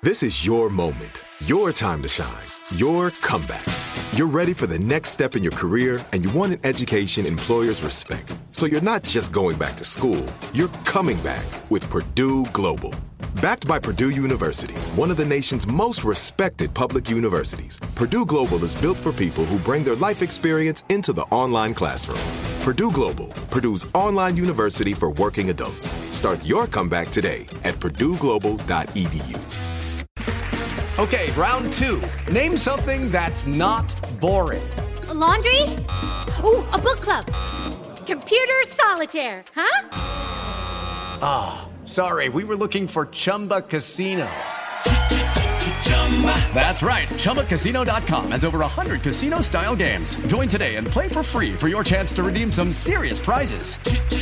This is your moment, your time to shine, your comeback. You're ready for the next step in your career, and you want an education employers respect. So you're not just going back to school, you're coming back with Purdue Global. Backed by Purdue University, one of the nation's most respected public universities, Purdue Global is built for people who bring their life experience into the online classroom. Purdue Global, Purdue's online university for working adults. Start your comeback today at purdueglobal.edu. Okay, round two. Name something that's not boring. A laundry? Ooh, a book club. Computer solitaire, huh? Ah, sorry, we were looking for Chumba Casino. That's right, ChumbaCasino.com has over 100 casino-style games. Join today and play for free for your chance to redeem some serious prizes.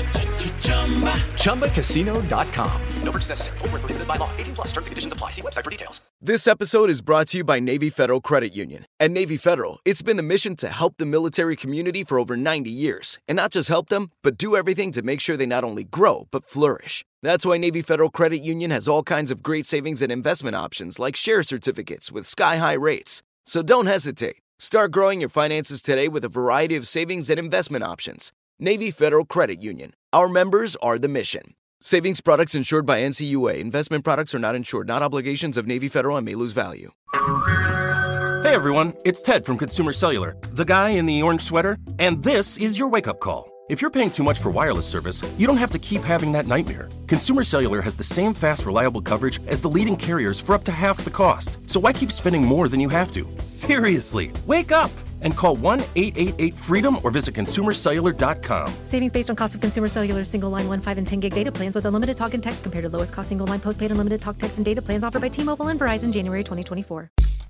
ChumbaCasino.com. No purchase necessary. Void where prohibited by law. 18+ terms and conditions apply. See website for details. This episode is brought to you by Navy Federal Credit Union. At Navy Federal, it's been the mission to help the military community for over 90 years. And not just help them, but do everything to make sure they not only grow, but flourish. That's why Navy Federal Credit Union has all kinds of great savings and investment options like share certificates with sky-high rates. So don't hesitate. Start growing your finances today with a variety of savings and investment options. Navy Federal Credit Union. Our members are the mission. Savings products insured by NCUA. Investment products are not insured, not obligations of Navy Federal and may lose value. Hey everyone, it's Ted from Consumer Cellular, the guy in the orange sweater, and this is your wake-up call. If you're paying too much for wireless service, you don't have to keep having that nightmare. Consumer Cellular has the same fast, reliable coverage as the leading carriers for up to half the cost. So why keep spending more than you have to? Seriously, wake up and call 1-888-FREEDOM or visit consumercellular.com. Savings based on cost of Consumer Cellular single line 1, 5, and 10 gig data plans with unlimited talk and text compared to lowest cost single line postpaid unlimited talk, text, and data plans offered by T-Mobile and Verizon January 2024.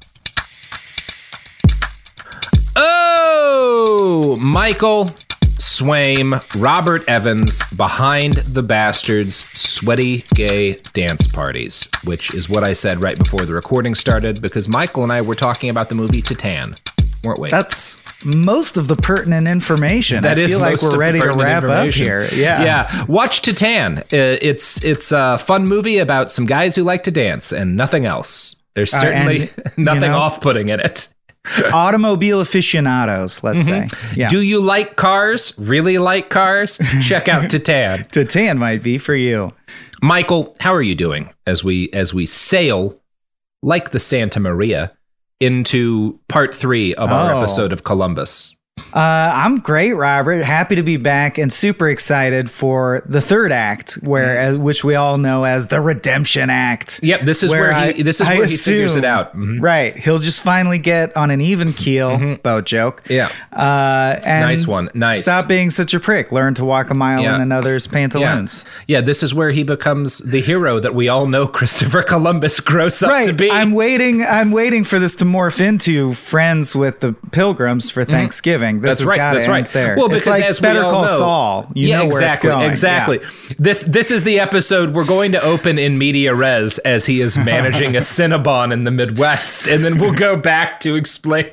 Oh, Michael Swaim, Robert Evans, Behind the Bastards, Sweaty Gay Dance Parties, which is what I said right before the recording started, because Michael and I were talking about the movie Titan, weren't we? That's most of the pertinent information. I feel like we're ready to wrap up here. Yeah. Watch Titan. It's a fun movie about some guys who like to dance and nothing else. There's certainly nothing off-putting in it. Automobile aficionados, let's say. Yeah. Do you like cars? Really like cars? Check out Titan. Titan might be for you. Michael, how are you doing as we sail like the Santa Maria into part 3 of our episode of Columbus? I'm great, Robert. Happy to be back and super excited for the third act, which we all know as the Redemption Act. Yep, this is where he figures it out. Mm-hmm. Right, he'll just finally get on an even keel. Boat joke. Yeah, and nice one. Nice. Stop being such a prick. Learn to walk a mile in another's pantaloons. Yeah, this is where he becomes the hero that we all know Christopher Columbus grows up to be. I'm waiting for this to morph into friends with the Pilgrims for Thanksgiving. This has got to end there. Well, because it's like as Better we all Call know, Saul. You know where it's going. Exactly. Yeah. This is the episode we're going to open in media res as he is managing a Cinnabon in the Midwest, and then we'll go back to explain.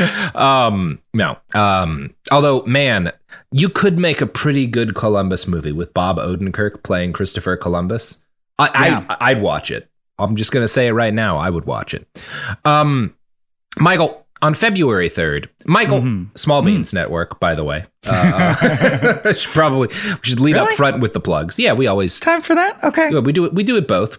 Although, man, you could make a pretty good Columbus movie with Bob Odenkirk playing Christopher Columbus. I'd watch it. I'm just going to say it right now. I would watch it. Michael. On February 3rd, Michael, Small Beans Network, by the way. We should lead up front with the plugs. Yeah, we always... Time for that? Okay. Yeah, we do it both.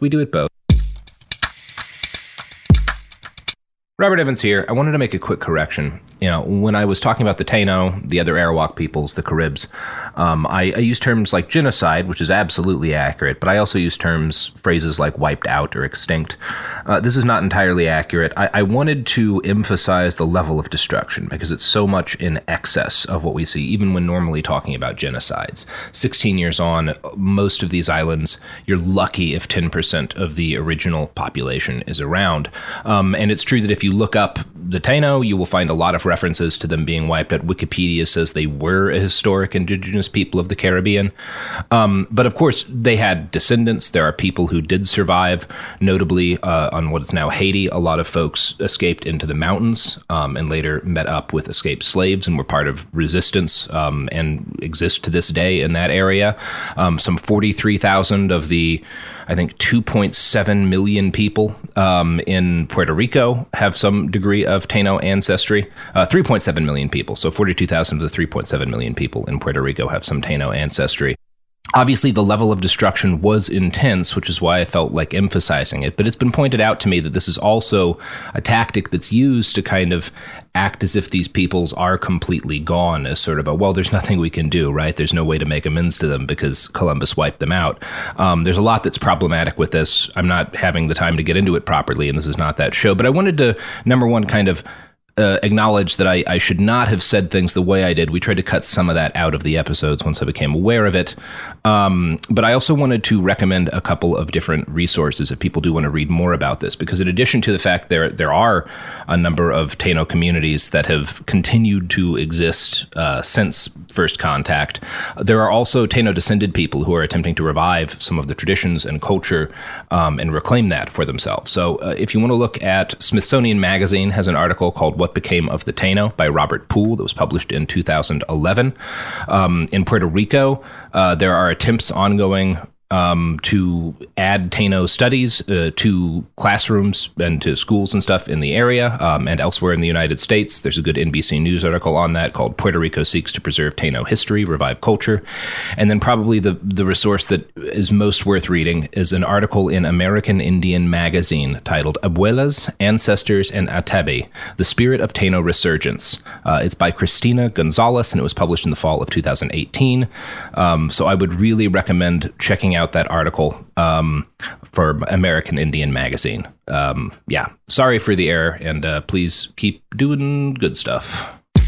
Robert Evans here. I wanted to make a quick correction. When I was talking about the Taino, the other Arawak peoples, the Caribs, I used terms like genocide, which is absolutely accurate, but I also use phrases like wiped out or extinct. This is not entirely accurate. I wanted to emphasize the level of destruction because it's so much in excess of what we see, even when normally talking about genocides. 16 years on, most of these islands, you're lucky if 10% of the original population is around. And it's true that if you look up the Taino, you will find a lot of references to them being wiped out. Wikipedia says they were a historic indigenous people of the Caribbean. But of course, they had descendants. There are people who did survive, notably on what is now Haiti. A lot of folks escaped into the mountains and later met up with escaped slaves and were part of resistance and exist to this day in that area. Some 43,000 of the I think 2.7 million people in Puerto Rico have some degree of Taino ancestry. 3.7 million people. So 42,000 of the 3.7 million people in Puerto Rico have some Taino ancestry. Obviously, the level of destruction was intense, which is why I felt like emphasizing it. But it's been pointed out to me that this is also a tactic that's used to kind of act as if these peoples are completely gone, as sort of a, well, there's nothing we can do, right? There's no way to make amends to them because Columbus wiped them out. There's a lot that's problematic with this. I'm not having the time to get into it properly, and this is not that show. But I wanted to, number one, kind of acknowledge that I should not have said things the way I did. We tried to cut some of that out of the episodes once I became aware of it. But I also wanted to recommend a couple of different resources if people do want to read more about this, because in addition to the fact there are a number of Taino communities that have continued to exist since first contact, there are also Taino-descended people who are attempting to revive some of the traditions and culture and reclaim that for themselves. So if you want to look at Smithsonian Magazine has an article called What Became of the Taino by Robert Poole that was published in 2011. In Puerto Rico, there are attempts ongoing to add Taino studies to classrooms and to schools and stuff in the area and elsewhere in the United States. There's a good NBC News article on that called Puerto Rico Seeks to Preserve Taino History, Revive Culture. And then probably the resource that is most worth reading is an article in American Indian Magazine titled Abuelas, Ancestors, and Atabe, The Spirit of Taino Resurgence. It's by Christina Gonzalez, and it was published in the fall of 2018. So I would really recommend checking out that article for American Indian Magazine. Yeah, sorry for the error, and please keep doing good stuff.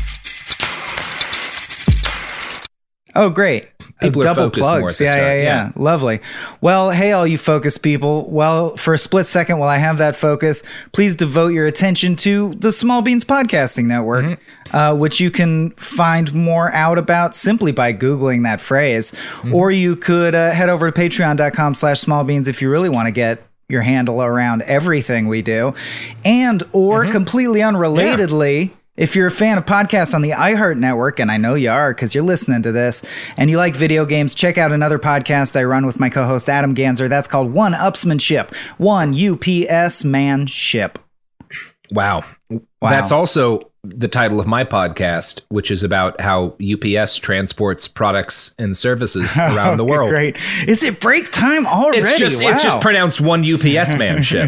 Oh, great. People are double focused more plugs. at the start. Yeah. Lovely. Well, hey, all you focus people. Well, for a split second while I have that focus, please devote your attention to the Small Beans Podcasting Network, which you can find more out about simply by Googling that phrase. Or you could head over to patreon.com/smallbeans if you really want to get your handle around everything we do. And or completely unrelatedly, if you're a fan of podcasts on the iHeart Network, and I know you are because you're listening to this, and you like video games, check out another podcast I run with my co-host Adam Ganzer. That's called One Upsmanship. One UPS Manship. Wow. That's also the title of my podcast, which is about how UPS transports products and services around the world. Great. Is it break time already? It's just pronounced One UPS Manship.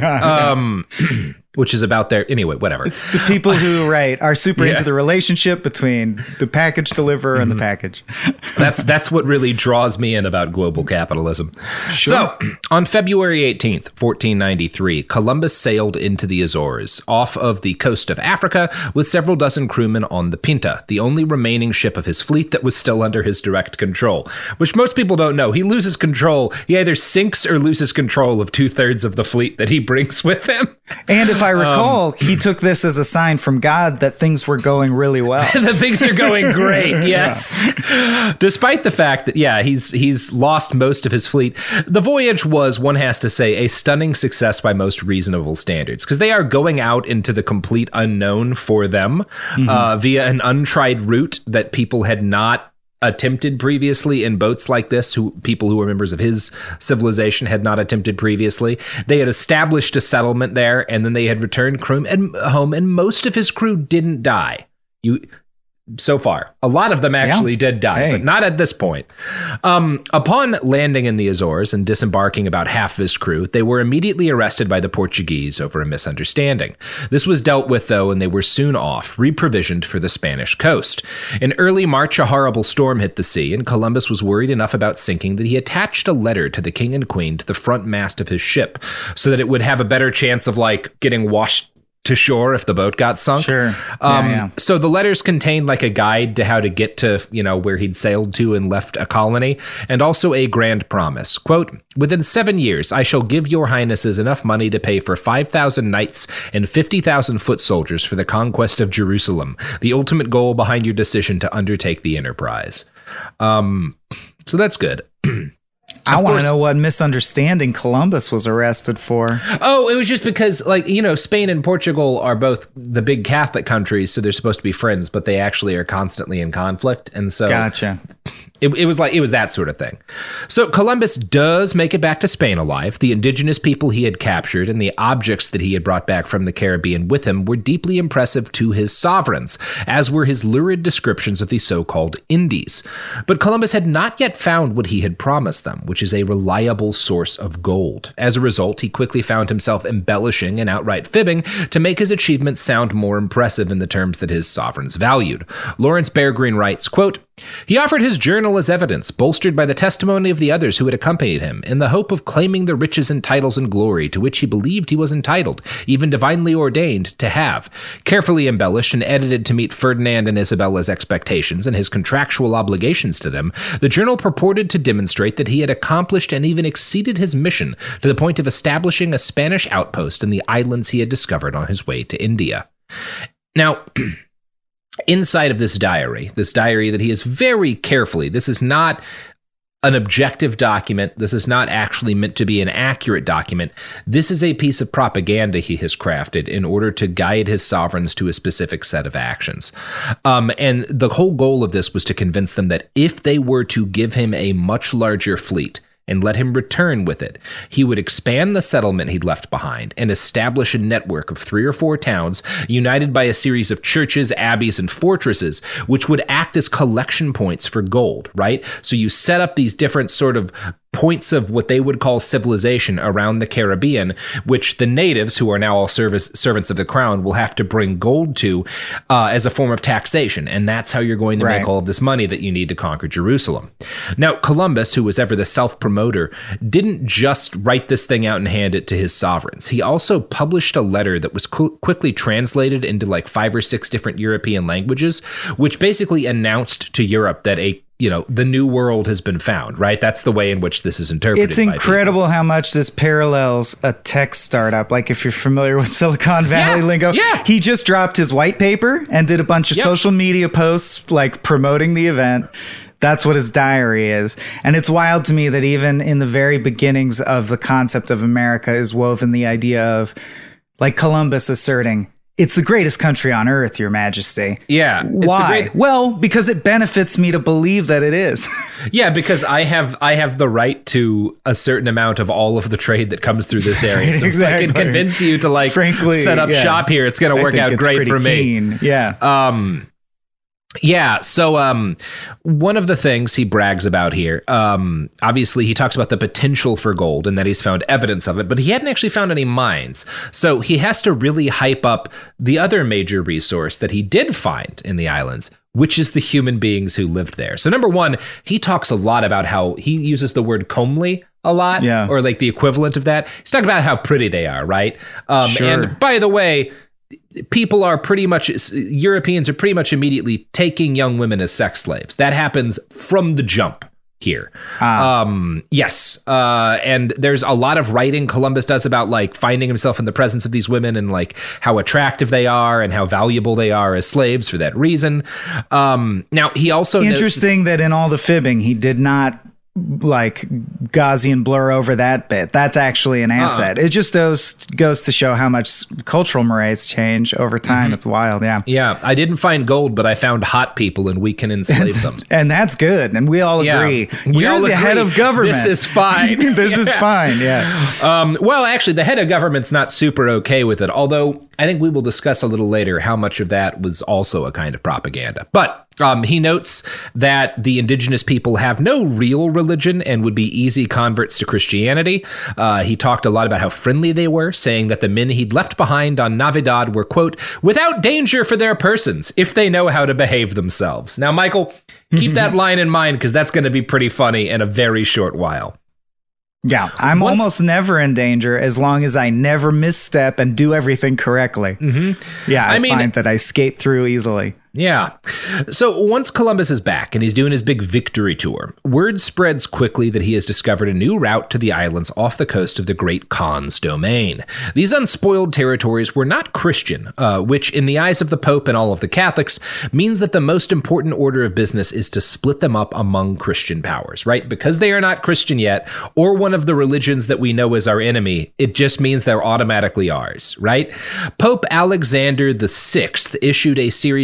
Which is about their, anyway, whatever. It's the people who, are super into the relationship between the package deliverer and the package. That's what really draws me in about global capitalism. Sure. So, on February 18th, 1493, Columbus sailed into the Azores, off of the coast of Africa, with several dozen crewmen on the Pinta, the only remaining ship of his fleet that was still under his direct control, which most people don't know. He loses control. He either sinks or loses control of 2/3 of the fleet that he brings with him. And if I recall, he took this as a sign from God that things were going really well. That things are going great, yes. Despite the fact that, he's lost most of his fleet, the voyage was, one has to say, a stunning success by most reasonable standards, because they are going out into the complete unknown for them via an untried route that people had not attempted previously in boats like this, people who were members of his civilization had not attempted previously. They had established a settlement there, and then they had returned home, and most of his crew didn't die. So far. A lot of them actually did die, but not at this point. Upon landing in the Azores and disembarking about half of his crew, they were immediately arrested by the Portuguese over a misunderstanding. This was dealt with, though, and they were soon off, reprovisioned for the Spanish coast. In early March, a horrible storm hit the sea, and Columbus was worried enough about sinking that he attached a letter to the king and queen to the front mast of his ship so that it would have a better chance of, getting washed to shore if the boat got sunk. Sure. So the letters contained a guide to how to get to, where he'd sailed to and left a colony, and also a grand promise. Quote, "Within 7 years, I shall give your highnesses enough money to pay for 5,000 knights and 50,000 foot soldiers for the conquest of Jerusalem, the ultimate goal behind your decision to undertake the enterprise." So that's good. I want to know what misunderstanding Columbus was arrested for. Oh, it was just because, Spain and Portugal are both the big Catholic countries, so they're supposed to be friends, but they actually are constantly in conflict. And so, gotcha. It was that sort of thing. So Columbus does make it back to Spain alive. The indigenous people he had captured and the objects that he had brought back from the Caribbean with him were deeply impressive to his sovereigns, as were his lurid descriptions of the so-called Indies. But Columbus had not yet found what he had promised them, which is a reliable source of gold. As a result, he quickly found himself embellishing and outright fibbing to make his achievements sound more impressive in the terms that his sovereigns valued. Lawrence Bear Greene writes, quote, "He offered his journal as evidence, bolstered by the testimony of the others who had accompanied him, in the hope of claiming the riches and titles and glory to which he believed he was entitled, even divinely ordained, to have. Carefully embellished and edited to meet Ferdinand and Isabella's expectations and his contractual obligations to them, the journal purported to demonstrate that he had accomplished and even exceeded his mission to the point of establishing a Spanish outpost in the islands he had discovered on his way to India." Now, inside of this diary that he is very carefully, this is not an objective document. This is not actually meant to be an accurate document. This is a piece of propaganda he has crafted in order to guide his sovereigns to a specific set of actions. And the whole goal of this was to convince them that if they were to give him a much larger fleet and let him return with it, he would expand the settlement he'd left behind and establish a network of 3 or 4 towns united by a series of churches, abbeys, and fortresses, which would act as collection points for gold, right? So you set up these different sort of points of what they would call civilization around the Caribbean, which the natives, who are now all servants of the crown, will have to bring gold to as a form of taxation. And that's how you're going to make all of this money that you need to conquer Jerusalem. Now, Columbus, who was ever the self-promoter, didn't just write this thing out and hand it to his sovereigns. He also published a letter that was quickly translated into like 5 or 6 different European languages, which basically announced to Europe that the new world has been found, right? That's the way in which this is interpreted. It's incredible how much this parallels a tech startup. Like if you're familiar with Silicon Valley lingo, he just dropped his white paper and did a bunch of social media posts like promoting the event. That's what his diary is. And it's wild to me that even in the very beginnings of the concept of America is woven the idea of like Columbus asserting, "It's the greatest country on earth, Your Majesty." Yeah. Why? Well, because it benefits me to believe that it is. Yeah, because I have the right to a certain amount of all of the trade that comes through this area. So if I can convince you to frankly, set up shop here, it's going to work out great for me. Keen. Yeah. So one of the things he brags about here, obviously he talks about the potential for gold and that he's found evidence of it, but he hadn't actually found any mines. So he has to really hype up the other major resource that he did find in the islands, which is the human beings who lived there. So number one, he talks a lot about how he uses the word comely a lot, or like the equivalent of that. He's talking about how pretty they are, right? And by the way, Europeans are pretty much immediately taking young women as sex slaves. That happens from the jump here. Yes. And there's a lot of writing Columbus does about like finding himself in the presence of these women and like how attractive they are and how valuable they are as slaves for that reason. Now he also interesting that in all the fibbing, he did not like Gaussian blur over that bit. That's actually an asset. It just goes to show how much cultural mores change over time. It's wild. Yeah. I didn't find gold, but I found hot people and we can enslave them. And that's good. And we all agree. You're the head of government. This is fine. This is fine. Yeah. Well, actually, the head of government's not super okay with it, although I think we will discuss a little later how much of that was also a kind of propaganda. But he notes that the indigenous people have no real religion and would be easy converts to Christianity. He talked a lot about how friendly they were, saying that the men he'd left behind on Navidad were, quote, without danger for their persons if they know how to behave themselves. Now, Michael, keep that line in mind because that's going to be pretty funny in a very short while. Yeah, I'm almost never in danger as long as I never misstep and do everything correctly. Yeah, I find that I skate through easily. Yeah. So once Columbus is back and he's doing his big victory tour, word spreads quickly that he has discovered a new route to the islands off the coast of the Great Khan's domain. These unspoiled territories were not Christian, which in the eyes of the Pope and all of the Catholics means that the most important order of business is to split them up among Christian powers, right? Because they are not Christian yet, or one of the religions that we know as our enemy, it just means they're automatically ours, right? Pope Alexander VI issued a series of papal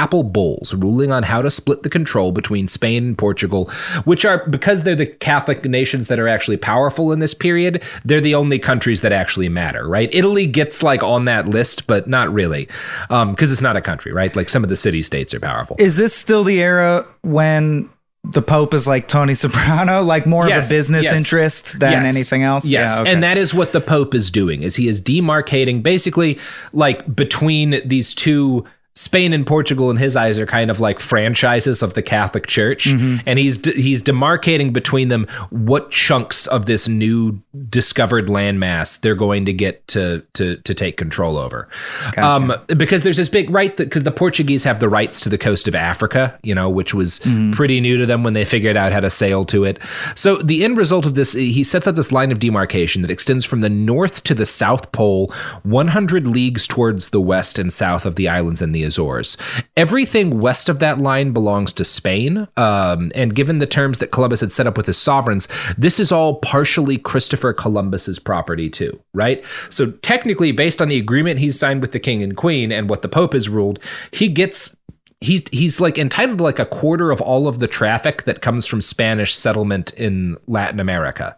papal bulls ruling on how to split the control between Spain and Portugal, which are, because they're the Catholic nations that are actually powerful in this period, they're the only countries that actually matter, right? Italy gets like on that list, but not really, because it's not a country, right? Like some of the city-states are powerful. Is this still the era when the Pope is like Tony Soprano, like more of a business interest than anything else? Yes, yeah, okay. And that is what the Pope is doing, is he is demarcating basically like between these two. Spain and Portugal, in his eyes, are kind of like franchises of the Catholic Church, and he's demarcating between them what chunks of this new discovered landmass they're going to get to take control over. Gotcha. Because there's this big right because the Portuguese have the rights to the coast of Africa, which was pretty new to them when they figured out how to sail to it. So the end result of this, he sets up this line of demarcation that extends from the north to the South Pole, 100 leagues towards the west and south of the islands and the Azores. Everything west of that line belongs to Spain, and given the terms that Columbus had set up with his sovereigns, this is all partially Christopher Columbus's property too, right? So technically, based on the agreement he's signed with the king and queen and what the Pope has ruled, he's like entitled to like a quarter of all of the traffic that comes from Spanish settlement in Latin America.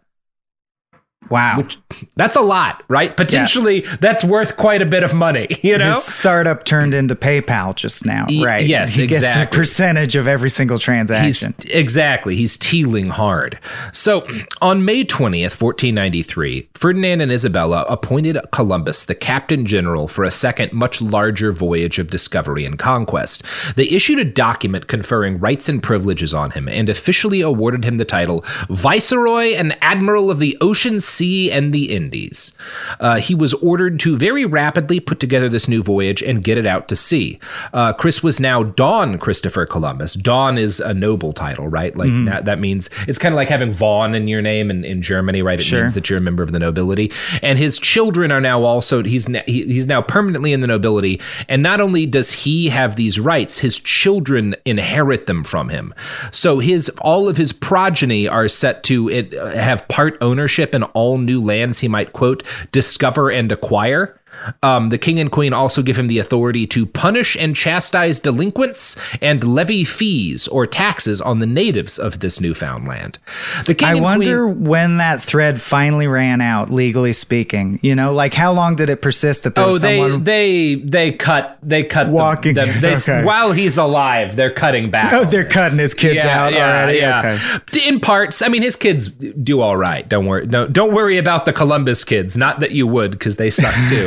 Wow. That's a lot, right? Potentially, that's worth quite a bit of money, His startup turned into PayPal just now, right? Yes, he exactly. Gets a percentage of every single transaction. He's tealing hard. So, on May 20th, 1493, Ferdinand and Isabella appointed Columbus the captain general for a second, much larger voyage of discovery and conquest. They issued a document conferring rights and privileges on him and officially awarded him the title Viceroy and Admiral of the Ocean, Sea, and the Indies. He was ordered to very rapidly put together this new voyage and get it out to sea. Chris was now Don Christopher Columbus. Don is a noble title, right? Like that means it's kind of like having Vaughn in your name in Germany, right? It means that you're a member of the nobility. And his children are now also, he's now permanently in the nobility. And not only does he have these rights, his children inherit them from him. So all of his progeny are set to have part ownership in all new lands he might, quote, discover and acquire. The king and queen also give him the authority to punish and chastise delinquents and levy fees or taxes on the natives of this newfound land. I wonder when that thread finally ran out, legally speaking. Like how long did it persist that there was someone... they cut walking okay. While he's alive, they're cutting back. Oh, they're cutting his kids out already. Yeah. Okay. In parts, I mean, his kids do all right. Don't worry. No, don't worry about the Columbus kids. Not that you would, because they suck too.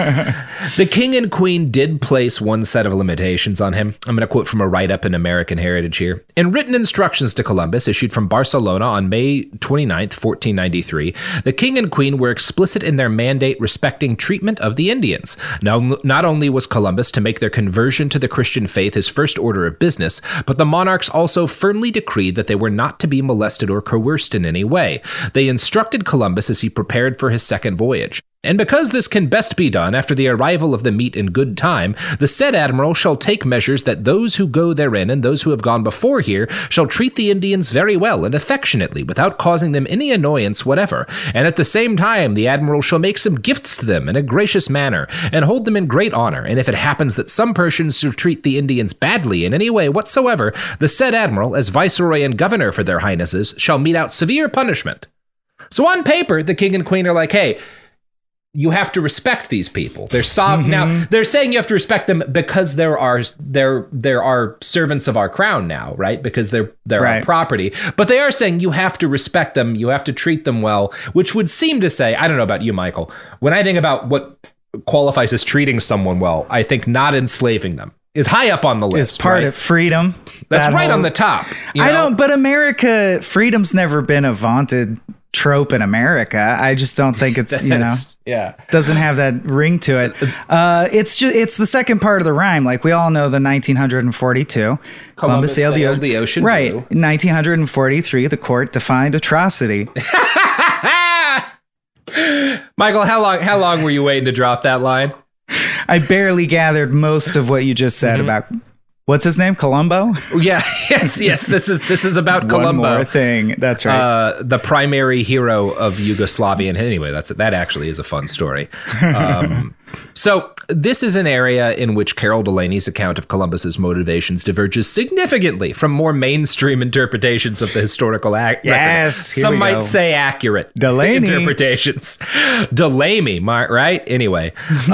The king and queen did place one set of limitations on him. I'm going to quote from a write-up in American Heritage here. In written instructions to Columbus issued from Barcelona on May 29th, 1493, the king and queen were explicit in their mandate respecting treatment of the Indians. Now, not only was Columbus to make their conversion to the Christian faith his first order of business, but the monarchs also firmly decreed that they were not to be molested or coerced in any way. They instructed Columbus as he prepared for his second voyage. And because this can best be done after the arrival of the meat in good time, the said admiral shall take measures that those who go therein and those who have gone before here shall treat the Indians very well and affectionately without causing them any annoyance whatever. And at the same time, the admiral shall make some gifts to them in a gracious manner and hold them in great honor. And if it happens that some persons shall treat the Indians badly in any way whatsoever, the said admiral, as viceroy and governor for their highnesses, shall mete out severe punishment. So on paper, the king and queen are like, hey, you have to respect these people. They're Now they're saying you have to respect them because there are servants of our crown now, right? Because they're our property. But they are saying you have to respect them. You have to treat them well, which would seem to say, I don't know about you, Michael. When I think about what qualifies as treating someone well, I think not enslaving them is high up on the list. It's part of freedom. That's right on the top. But America, freedom's never been a vaunted trope in America. I just don't think it's, doesn't have that ring to it. It's the second part of the rhyme. Like we all know the 1942 Columbus sailed the ocean. Right. Blue. 1943, the court defined atrocity. Michael, how long were you waiting to drop that line? I barely gathered most of what you just said about what's his name? Columbo? Yeah. Yes. This is about Columbo. One more thing. That's right. The primary hero of Yugoslavia. And anyway, that actually is a fun story. So this is an area in which Carol Delaney's account of Columbus's motivations diverges significantly from more mainstream interpretations of the historical record. Yes, Some might say accurate Delaney. interpretations. Delaney, right? Anyway,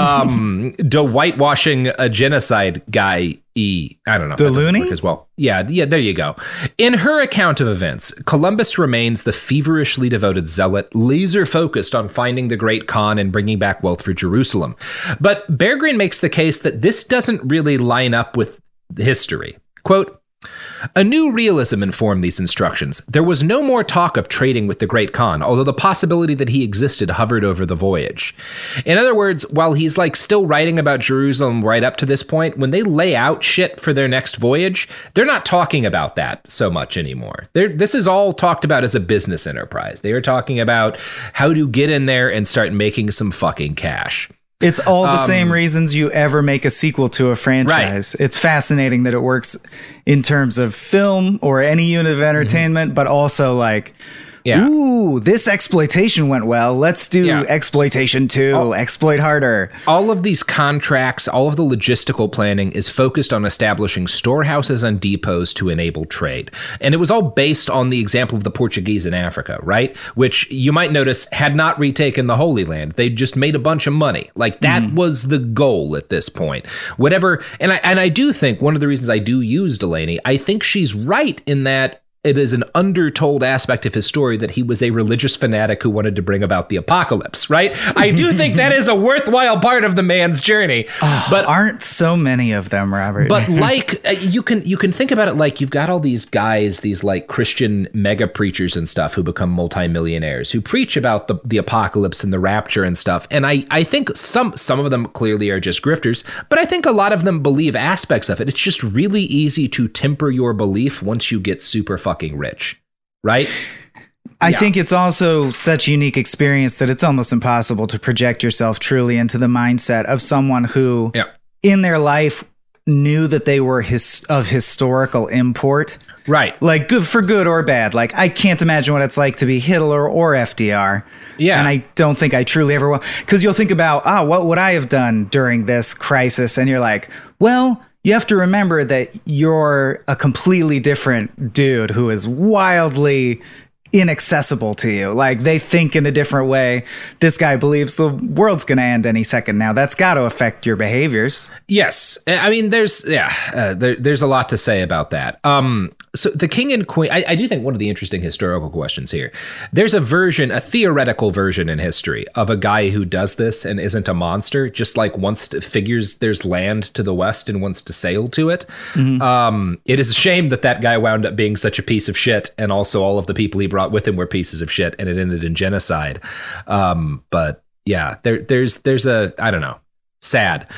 the whitewashing a genocide guy. I don't know. Delaney as well. Yeah, there you go. In her account of events, Columbus remains the feverishly devoted zealot, laser focused on finding the Great Khan and bringing back wealth for Jerusalem. But Bear Green makes the case that this doesn't really line up with history. Quote, a new realism informed these instructions. There was no more talk of trading with the Great Khan, although the possibility that he existed hovered over the voyage. In other words, while he's still writing about Jerusalem right up to this point, when they lay out shit for their next voyage, they're not talking about that so much anymore. This is all talked about as a business enterprise. They are talking about how to get in there and start making some fucking cash. It's all the same reasons you ever make a sequel to a franchise. Right. It's fascinating that it works in terms of film or any unit of entertainment, but also ooh, this exploitation went well. Let's do exploitation 2, exploit harder. All of these contracts, all of the logistical planning is focused on establishing storehouses and depots to enable trade. And it was all based on the example of the Portuguese in Africa, right? Which you might notice had not retaken the Holy Land. They just made a bunch of money. That was the goal at this point. Whatever. And I do think one of the reasons I do use Delaney, I think she's right in that it is an undertold aspect of his story that he was a religious fanatic who wanted to bring about the apocalypse, right? I do think that is a worthwhile part of the man's journey. But aren't so many of them, Robert? But you can think about it you've got all these guys, these Christian mega preachers and stuff who become multimillionaires who preach about the apocalypse and the rapture and stuff. And I think some of them clearly are just grifters, but I think a lot of them believe aspects of it. It's just really easy to temper your belief once you get super fucking rich, right? I think it's also such a unique experience that it's almost impossible to project yourself truly into the mindset of someone who in their life knew that they were of historical import. Right. Good for good or bad. I can't imagine what it's like to be Hitler or FDR. Yeah. And I don't think I truly ever will. Because you'll think about, what would I have done during this crisis? And you're like, well, you have to remember that you're a completely different dude who is wildly inaccessible to you. They think in a different way. This guy believes the world's going to end any second now. That's got to affect your behaviors. Yes. I mean, there's a lot to say about that. So the king and queen, I do think one of the interesting historical questions here, there's a theoretical version in history of a guy who does this and isn't a monster, just figures there's land to the west and wants to sail to it. Mm-hmm. It is a shame that guy wound up being such a piece of shit, and also all of the people he brought with him were pieces of shit, and it ended in genocide. But yeah, there's I don't know. Sad.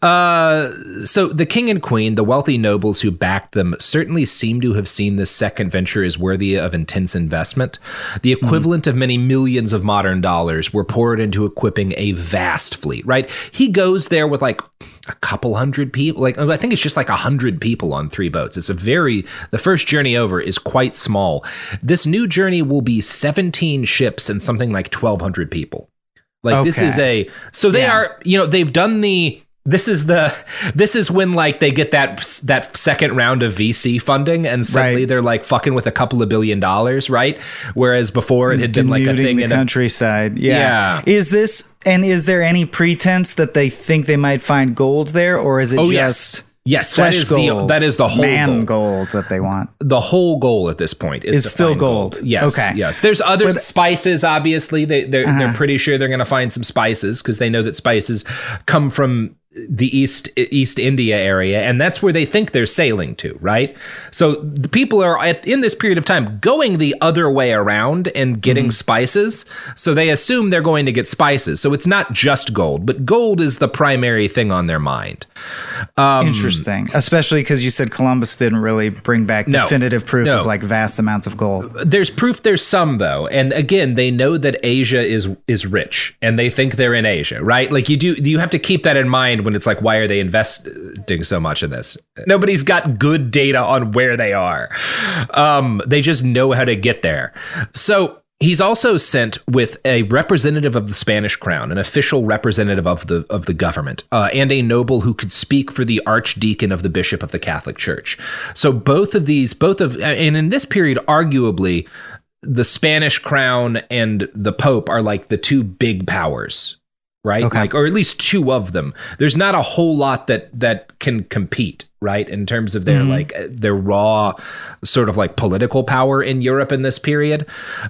So the king and queen, the wealthy nobles who backed them, certainly seem to have seen this second venture as worthy of intense investment. The equivalent of many millions of modern dollars were poured into equipping a vast fleet, right? He goes there with a couple hundred people. I think it's just 100 people on 3 boats. The first journey over is quite small. This new journey will be 17 ships and something like 1,200 people. This is they are, they've done this is when they get that second round of VC funding, and suddenly they're fucking with a couple of $1 billion, right? Whereas before it had been a thing in the countryside. Yeah. Is there any pretense that they think they might find gold there, or is it just... Yes, that is the whole gold that they want. The whole goal at this point is still gold. Yes, okay. Yes. There's other spices. Obviously, they're pretty sure they're going to find some spices because they know that spices come from the East India area, and that's where they think they're sailing to, right? So the people are in this period of time going the other way around and getting spices. So they assume they're going to get spices. So it's not just gold, but gold is the primary thing on their mind. Interesting, especially because you said Columbus didn't really bring back definitive proof of vast amounts of gold. There's proof. There's some though, and again, they know that Asia is rich, and they think they're in Asia, right? You have to keep that in mind when it's why are they investing so much in this? Nobody's got good data on where they are. They just know how to get there. So He's also sent with a representative of the Spanish crown, an official representative of the government, and a noble who could speak for the archdeacon of the bishop of the Catholic Church. So and in this period, arguably, the Spanish crown and the Pope are like the two big powers, right? Okay. Like, or at least two of them. There's not a whole lot that can compete, right? In terms of their like their raw sort of like political power in Europe in this period.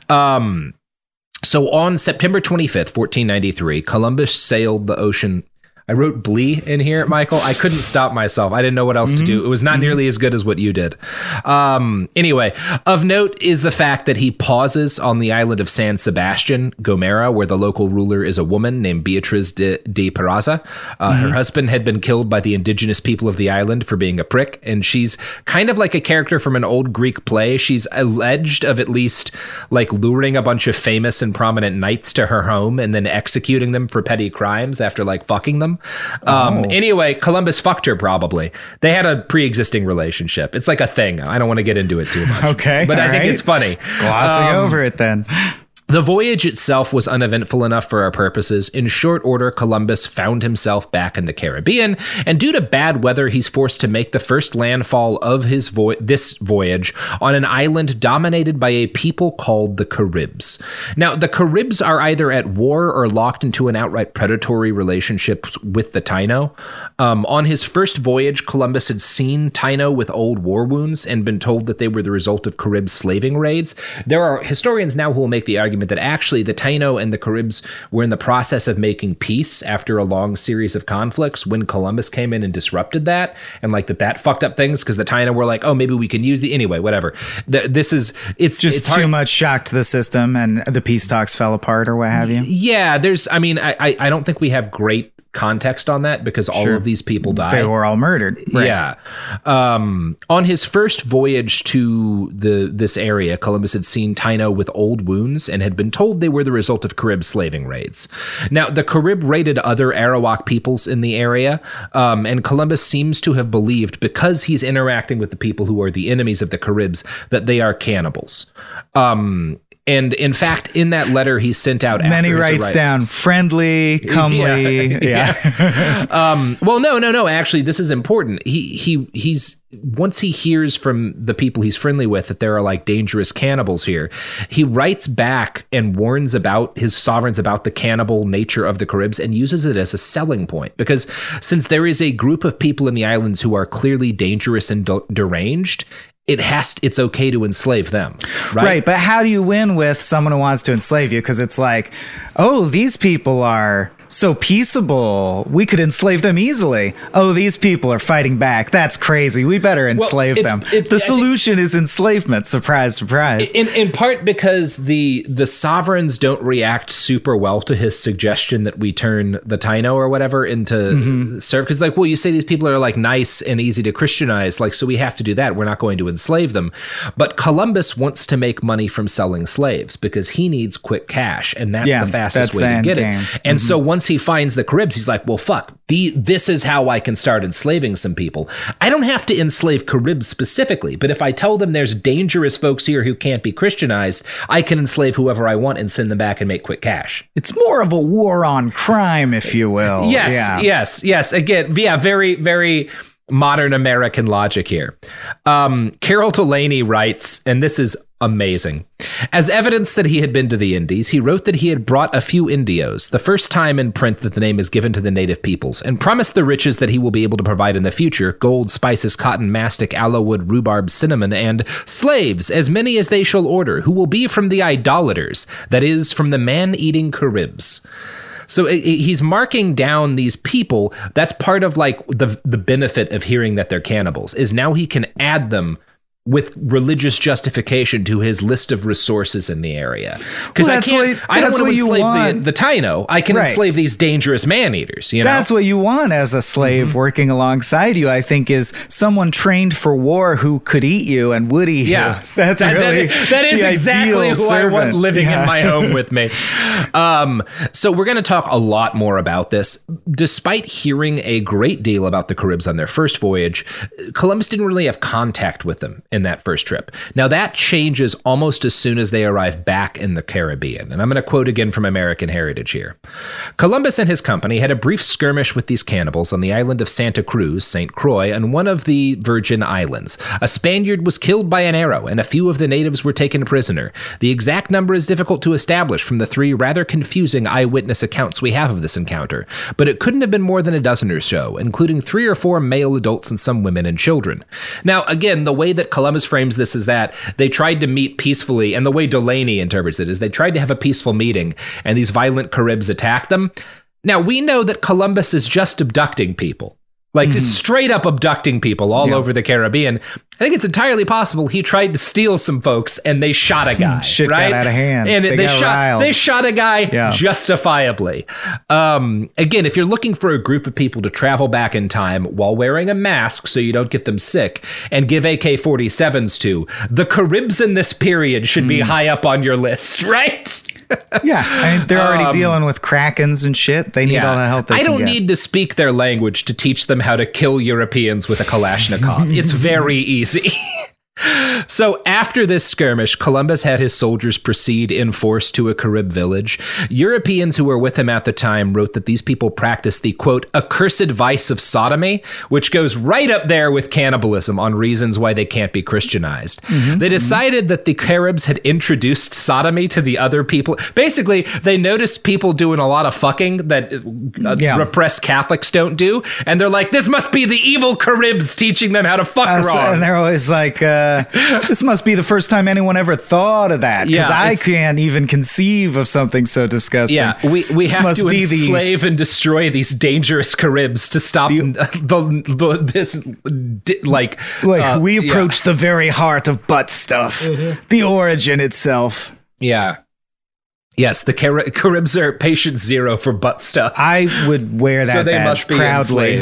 So on September 25th, 1493, Columbus sailed the ocean. I wrote Blee in here, Michael. I couldn't stop myself. I didn't know what else to do. It was not nearly as good as what you did. Anyway, of note is the fact that he pauses on the island of San Sebastian, Gomera, where the local ruler is a woman named Beatriz de Peraza. Her husband had been killed by the indigenous people of the island for being a prick, and she's kind of like a character from an old Greek play. She's alleged of at least like luring a bunch of famous and prominent knights to her home and then executing them for petty crimes after like fucking them. Anyway, Columbus fucked her probably. They had a pre-existing relationship. It's like a thing. I don't want to get into it too much. Okay. But I think it's funny. Glossing over it then. The voyage itself was uneventful enough for our purposes. In short order, Columbus found himself back in the Caribbean, and due to bad weather, he's forced to make the first landfall of his this voyage on an island dominated by a people called the Caribs. Now, the Caribs are either at war or locked into an outright predatory relationship with the Taino. On his first voyage, Columbus had seen Taino with old war wounds and been told that they were the result of Carib slaving raids. There are historians now who will make the argument that actually the Taino and the Caribs were in the process of making peace after a long series of conflicts when Columbus came in and disrupted that, and like that fucked up things because the Taino were like, oh, maybe we can use anyway, whatever. It's just too much shock to the system and the peace talks fell apart or what have you. Yeah, I don't think we have great context on that because all of these people died. They were all murdered. Right. Yeah. On his first voyage to this area, Columbus had seen Taino with old wounds and had been told they were the result of Carib slaving raids. Now, the Carib raided other Arawak peoples in the area, and Columbus seems to have believed, because he's interacting with the people who are the enemies of the Caribs, that they are cannibals. And in fact, in that letter he sent out, then he writes down friendly, comely. Well, no. Actually, this is important. He's once he hears from the people he's friendly with that there are like dangerous cannibals here, he writes back and warns about his sovereigns about the cannibal nature of the Caribs and uses it as a selling point. Because since there is a group of people in the islands who are clearly dangerous and deranged, it's okay to enslave them, right? Right, but how do you win with someone who wants to enslave you? Because it's like, oh, these people are so peaceable. We could enslave them easily. Oh, these people are fighting back. That's crazy. We better enslave them. The solution is enslavement. Surprise, surprise. In part because the sovereigns don't react super well to his suggestion that we turn the Taino or whatever into serve. Because like, well, you say these people are like nice and easy to Christianize, like, so we have to do that. We're not going to enslave them. But Columbus wants to make money from selling slaves because he needs quick cash, and that's the fastest way to get it. And so once he finds the Caribs, he's like, well, fuck, this is how I can start enslaving some people. I don't have to enslave Caribs specifically, but if I tell them there's dangerous folks here who can't be Christianized, I can enslave whoever I want and send them back and make quick cash. It's more of a war on crime, if you will. Yes. Again, very, very modern American logic here. Carol Delaney writes, and this is amazing. As evidence that he had been to the Indies, he wrote that he had brought a few Indios, the first time in print that the name is given to the native peoples, and promised the riches that he will be able to provide in the future: gold, spices, cotton, mastic, aloe wood, rhubarb, cinnamon, and slaves, as many as they shall order, who will be from the idolaters, that is, from the man-eating Caribs. So he's marking down these people. That's part of like the benefit of hearing that they're cannibals, is now he can add them with religious justification to his list of resources in the area. Because I don't want to enslave the Taino. I can enslave these dangerous man-eaters. You know? That's what you want as a slave working alongside you, I think, is someone trained for war who could eat you and would eat you. That is exactly who servant. I want living in my home with me. So we're going to talk a lot more about this. Despite hearing a great deal about the Caribs on their first voyage, Columbus didn't really have contact with them in that first trip. Now, that changes almost as soon as they arrive back in the Caribbean. And I'm going to quote again from American Heritage here. Columbus and his company had a brief skirmish with these cannibals on the island of Santa Cruz, St. Croix, and one of the Virgin Islands. A Spaniard was killed by an arrow, and a few of the natives were taken prisoner. The exact number is difficult to establish from the 3 rather confusing eyewitness accounts we have of this encounter, but it couldn't have been more than a dozen or so, including 3 or 4 male adults and some women and children. Now, again, the way that Columbus frames this is that they tried to meet peacefully, and the way Delaney interprets it is they tried to have a peaceful meeting, and these violent Caribs attacked them. Now, we know that Columbus is just abducting people. Like, just straight up abducting people all over the Caribbean. I think it's entirely possible he tried to steal some folks and they shot a guy. Shit right? got out of hand. And they shot a guy justifiably. Again, if you're looking for a group of people to travel back in time while wearing a mask so you don't get them sick and give AK-47s to, the Caribs in this period should be high up on your list, right? Yeah, I mean, they're already dealing with krakens and shit. They need all the help they can I don't get. need to speak their language to teach them how to kill Europeans with a Kalashnikov. It's very easy. So after this skirmish, Columbus had his soldiers proceed in force to a Carib village. Europeans who were with him at the time wrote that these people practiced the, quote, accursed vice of sodomy, which goes right up there with cannibalism on reasons why they can't be Christianized. They decided that the Caribs had introduced sodomy to the other people. Basically, they noticed people doing a lot of fucking that repressed Catholics don't do, and they're like, this must be the evil Caribs teaching them how to fuck wrong. And they're always like, this must be the first time anyone ever thought of that, because I can't even conceive of something so disgusting. Yeah, we have to enslave and destroy these dangerous Caribs to stop we approach the very heart of butt stuff, the origin itself. Yeah. Yes, the Caribs are patient zero for butt stuff. I would wear that badge must be proudly.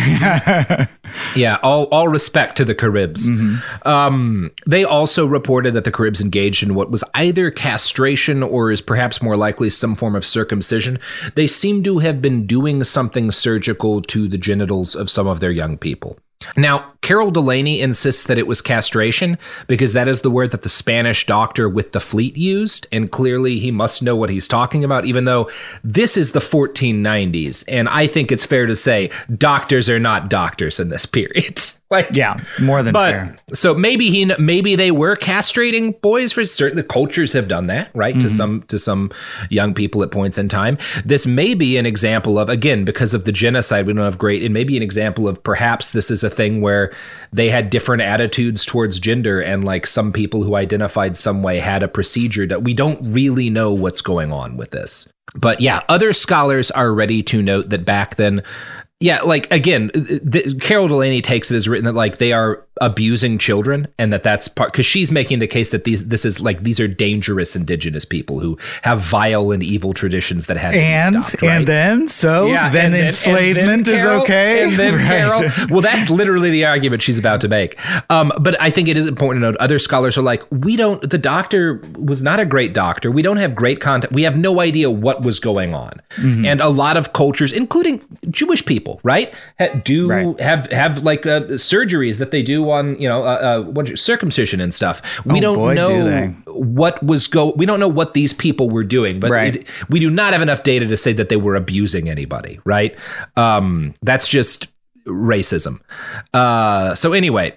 Yeah, all respect to the Caribs. They also reported that the Caribs engaged in what was either castration or is perhaps more likely some form of circumcision. They seem to have been doing something surgical to the genitals of some of their young people. Now, Carol Delaney insists that it was castration because that is the word that the Spanish doctor with the fleet used, and clearly he must know what he's talking about, even though this is the 1490s, and I think it's fair to say doctors are not doctors in this period. More than fair. So maybe they were castrating boys for certain. The cultures have done that, right? To some young people at points in time. This may be an example of, again, because of the genocide, we don't have it may be an example of perhaps this is a thing where they had different attitudes towards gender, and like some people who identified some way had a procedure that we don't really know what's going on with this. But yeah, other scholars are ready to note that back then, again, Carol Delaney takes it as written that like they are abusing children, and that's part because she's making the case that these are dangerous indigenous people who have vile and evil traditions that had to be stopped, right? then enslavement is okay. And then Carol, well, that's literally the argument she's about to make. But I think it is important to note other scholars are like, the doctor was not a great doctor. We don't have great contact. We have no idea what was going on, and a lot of cultures, including Jewish people, right, have like surgeries that they do on circumcision and stuff. We don't know we don't know what these people were doing, but we do not have enough data to say that they were abusing anybody, right? That's just racism. So anyway,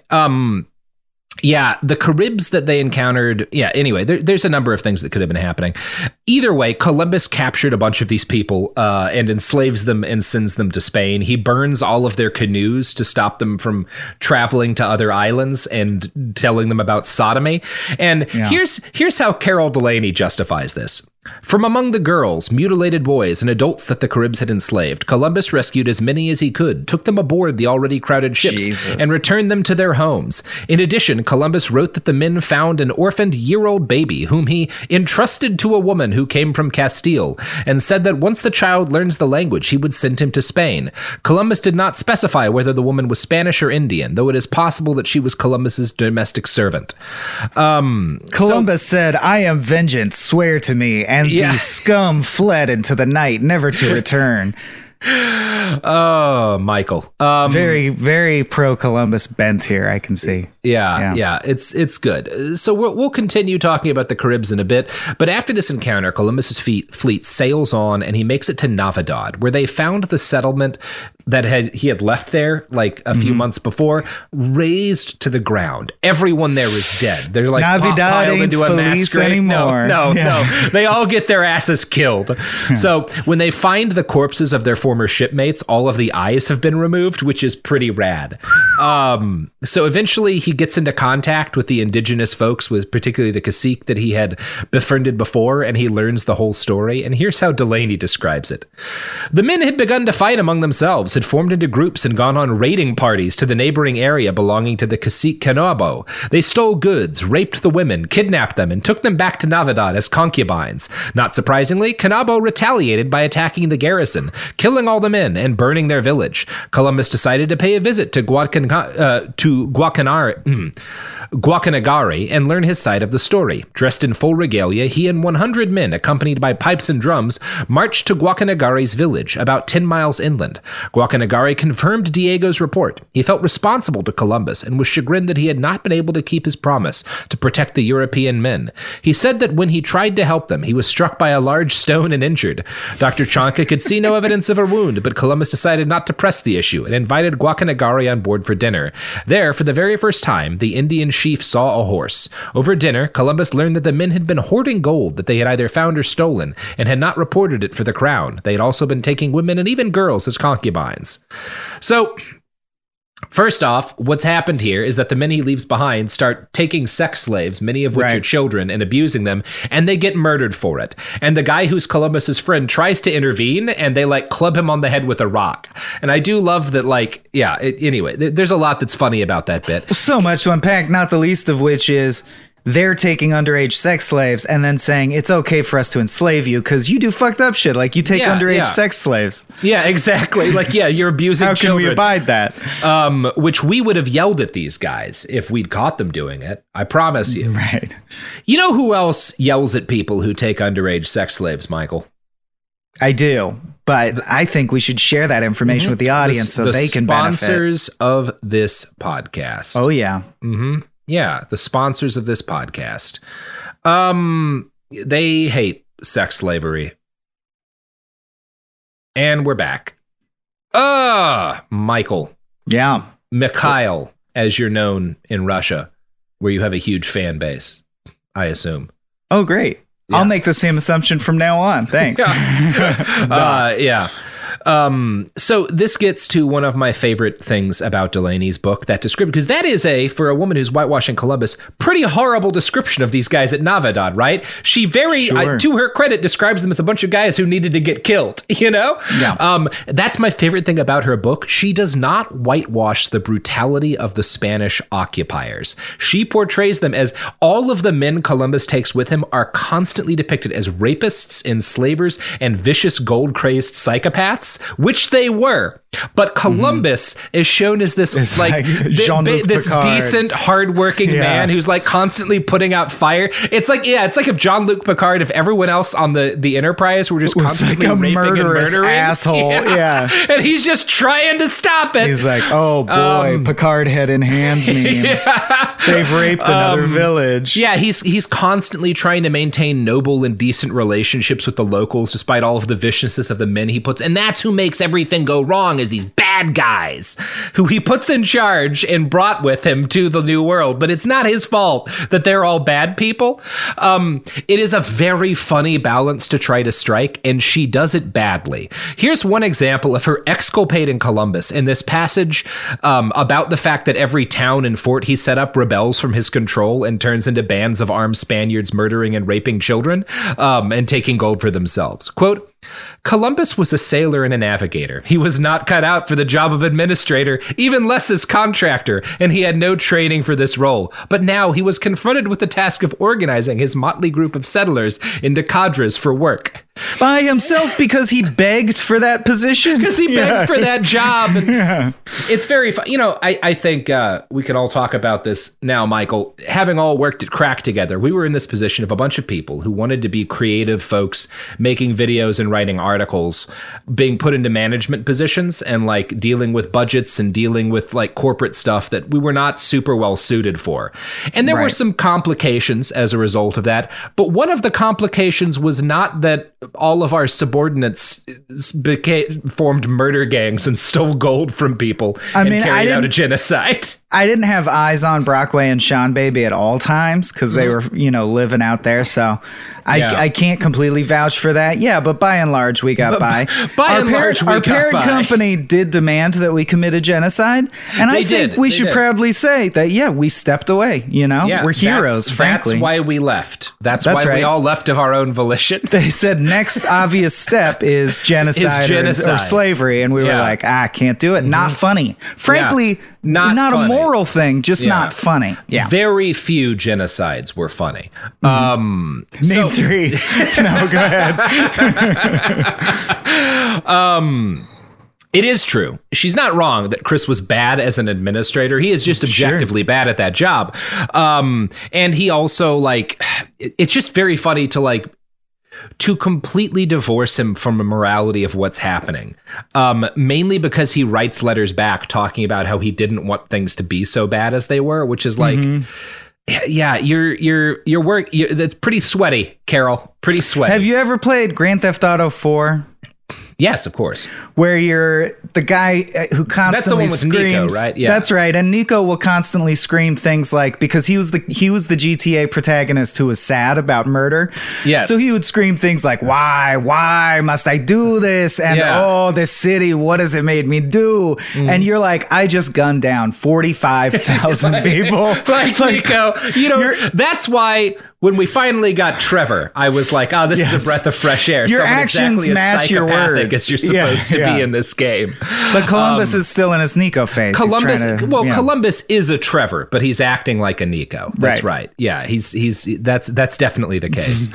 the Caribs that they encountered, anyway, there's a number of things that could have been happening. Either way, Columbus captured a bunch of these people and enslaves them and sends them to Spain. He burns all of their canoes to stop them from traveling to other islands and telling them about sodomy. And here's how Carol Delaney justifies this. From among the girls, mutilated boys, and adults that the Caribs had enslaved, Columbus rescued as many as he could, took them aboard the already crowded ships, and returned them to their homes. In addition, Columbus wrote that the men found an orphaned year-old baby whom he entrusted to a woman who came from Castile, and said that once the child learns the language, he would send him to Spain. Columbus did not specify whether the woman was Spanish or Indian, though it is possible that she was Columbus's domestic servant. Columbus said, "I am vengeance, swear to me," and the scum fled into the night, never to return. Oh, Michael. Very, very pro Columbus bent here, I can see. Yeah, it's good. So we'll continue talking about the Caribs in a bit, but after this encounter, Columbus's fleet sails on and he makes it to Navidad, where they found the settlement that he had left there like a few months before, razed to the ground. Everyone there is dead. They're like Navidad ain't into a Feliz anymore. No. They all get their asses killed. So when they find the corpses of their former shipmates, all of the eyes have been removed, which is pretty rad. So eventually he gets into contact with the indigenous folks, with particularly the cacique that he had befriended before, and he learns the whole story. And here's how Delaney describes it. The men had begun to fight among themselves, had formed into groups and gone on raiding parties to the neighboring area belonging to the cacique Canabo. They stole goods, raped the women, kidnapped them, and took them back to Navidad as concubines. Not surprisingly, Canabo retaliated by attacking the garrison, killing all the men and burning their village. Columbus decided to pay a visit to Guacanagari and learn his side of the story. Dressed in full regalia, he and 100 men, accompanied by pipes and drums, marched to Guacanagari's village, about 10 miles inland. Guacanagari confirmed Diego's report. He felt responsible to Columbus and was chagrined that he had not been able to keep his promise to protect the European men. He said that when he tried to help them, he was struck by a large stone and injured. Dr. Chanka could see no evidence of a wound, but Columbus decided not to press the issue and invited Guacanagari on board for dinner. There, for the very first time, the Indian chief saw a horse. Over dinner, Columbus learned that the men had been hoarding gold that they had either found or stolen, and had not reported it for the crown. They had also been taking women and even girls as concubines. So, first off, what's happened here is that the men he leaves behind start taking sex slaves, many of which are children, and abusing them, and they get murdered for it. And the guy who's Columbus's friend tries to intervene, and they club him on the head with a rock. And I do love that, anyway, there's a lot that's funny about that bit. So much to unpack, not the least of which is they're taking underage sex slaves and then saying it's okay for us to enslave you because you do fucked up shit. Like you take underage sex slaves. Yeah, exactly. You're abusing children. How can we abide that? Which we would have yelled at these guys if we'd caught them doing it. I promise you. Right. You know who else yells at people who take underage sex slaves, Michael? I do, but I think we should share that information with the audience so they can benefit. The sponsors of this podcast. Oh, yeah. Mm-hmm. Yeah, the sponsors of this podcast. They hate sex slavery. And we're back. Michael. Yeah. Mikhail, as you're known in Russia, where you have a huge fan base, I assume. Oh, great. Yeah. I'll make the same assumption from now on. Thanks. Yeah. So this gets to one of my favorite things about Delaney's book, that description, because that is for a woman who's whitewashing Columbus, pretty horrible description of these guys at Navidad, right? She to her credit, describes them as a bunch of guys who needed to get killed, you know? Yeah. That's my favorite thing about her book. She does not whitewash the brutality of the Spanish occupiers. She portrays them as all of the men Columbus takes with him are constantly depicted as rapists, enslavers, and vicious gold-crazed psychopaths, which they were. But Columbus is shown as this this decent, hardworking man who's constantly putting out fire. It's like if Jean-Luc Picard, if everyone else on the Enterprise were just constantly raping murderous and murdering, asshole, and he's just trying to stop it. He's like, oh boy, Picard head in hand meme. They've raped another village. Yeah, he's constantly trying to maintain noble and decent relationships with the locals, despite all of the viciousness of the men he puts. And that's who makes everything go wrong, is these bad guys who he puts in charge and brought with him to the New World. But it's not his fault that they're all bad people. It is a very funny balance to try to strike, and she does it badly. Here's one example of her exculpating Columbus in this passage about the fact that every town and fort he set up rebels from his control and turns into bands of armed Spaniards murdering and raping children and taking gold for themselves. Quote, Columbus was a sailor and a navigator. He was not cut out for the job of administrator, even less as contractor, and he had no training for this role. But now he was confronted with the task of organizing his motley group of settlers into cadres for work. By himself because he begged for that position. Because he begged for that job. And it's very fun. I think we can all talk about this now, Michael. Having all worked at Crack together, we were in this position of a bunch of people who wanted to be creative folks making videos and writing articles, being put into management positions and like dealing with budgets and dealing with like corporate stuff that we were not super well suited for. And there were some complications as a result of that. But one of the complications was not that all of our subordinates formed murder gangs and stole gold from people and carried out a genocide. I didn't have eyes on Brockway and Sean Baby at all times because they were, living out there. So I can't completely vouch for that. Yeah, but by and large, we got by. Our parent company did demand that we committed genocide. And I think we should proudly say that, we stepped away. We're heroes, frankly. That's why we left. That's why we all left of our own volition. They said next obvious step is genocide. Or slavery. And we were like, can't do it. Not funny. Frankly, not a moral thing, just not funny. Yeah. Very few genocides were funny. Name 3. No, go ahead. It is true. She's not wrong that Chris was bad as an administrator. He is just objectively bad at that job. And he also it's just very funny to completely divorce him from the morality of what's happening, mainly because he writes letters back talking about how he didn't want things to be so bad as they were, which is your work. That's pretty sweaty, Carol. Pretty sweaty. Have you ever played Grand Theft Auto 4? Yes, of course. Where you're the guy who constantly That's the one with screams. Nico, right? Yeah. That's right. And Nico will constantly scream things like, because he was the GTA protagonist who was sad about murder. Yes. So he would scream things like, why must I do this? And this city, what has it made me do? And you're like, I just gunned down 45,000 people. Nico, that's why when we finally got Trevor, I was like, this is a breath of fresh air. Your actions match your words. As you're supposed to be in this game. But Columbus is still in his Nico phase. Columbus is a Trevor, but he's acting like a Nico. That's right. Yeah, that's definitely the case.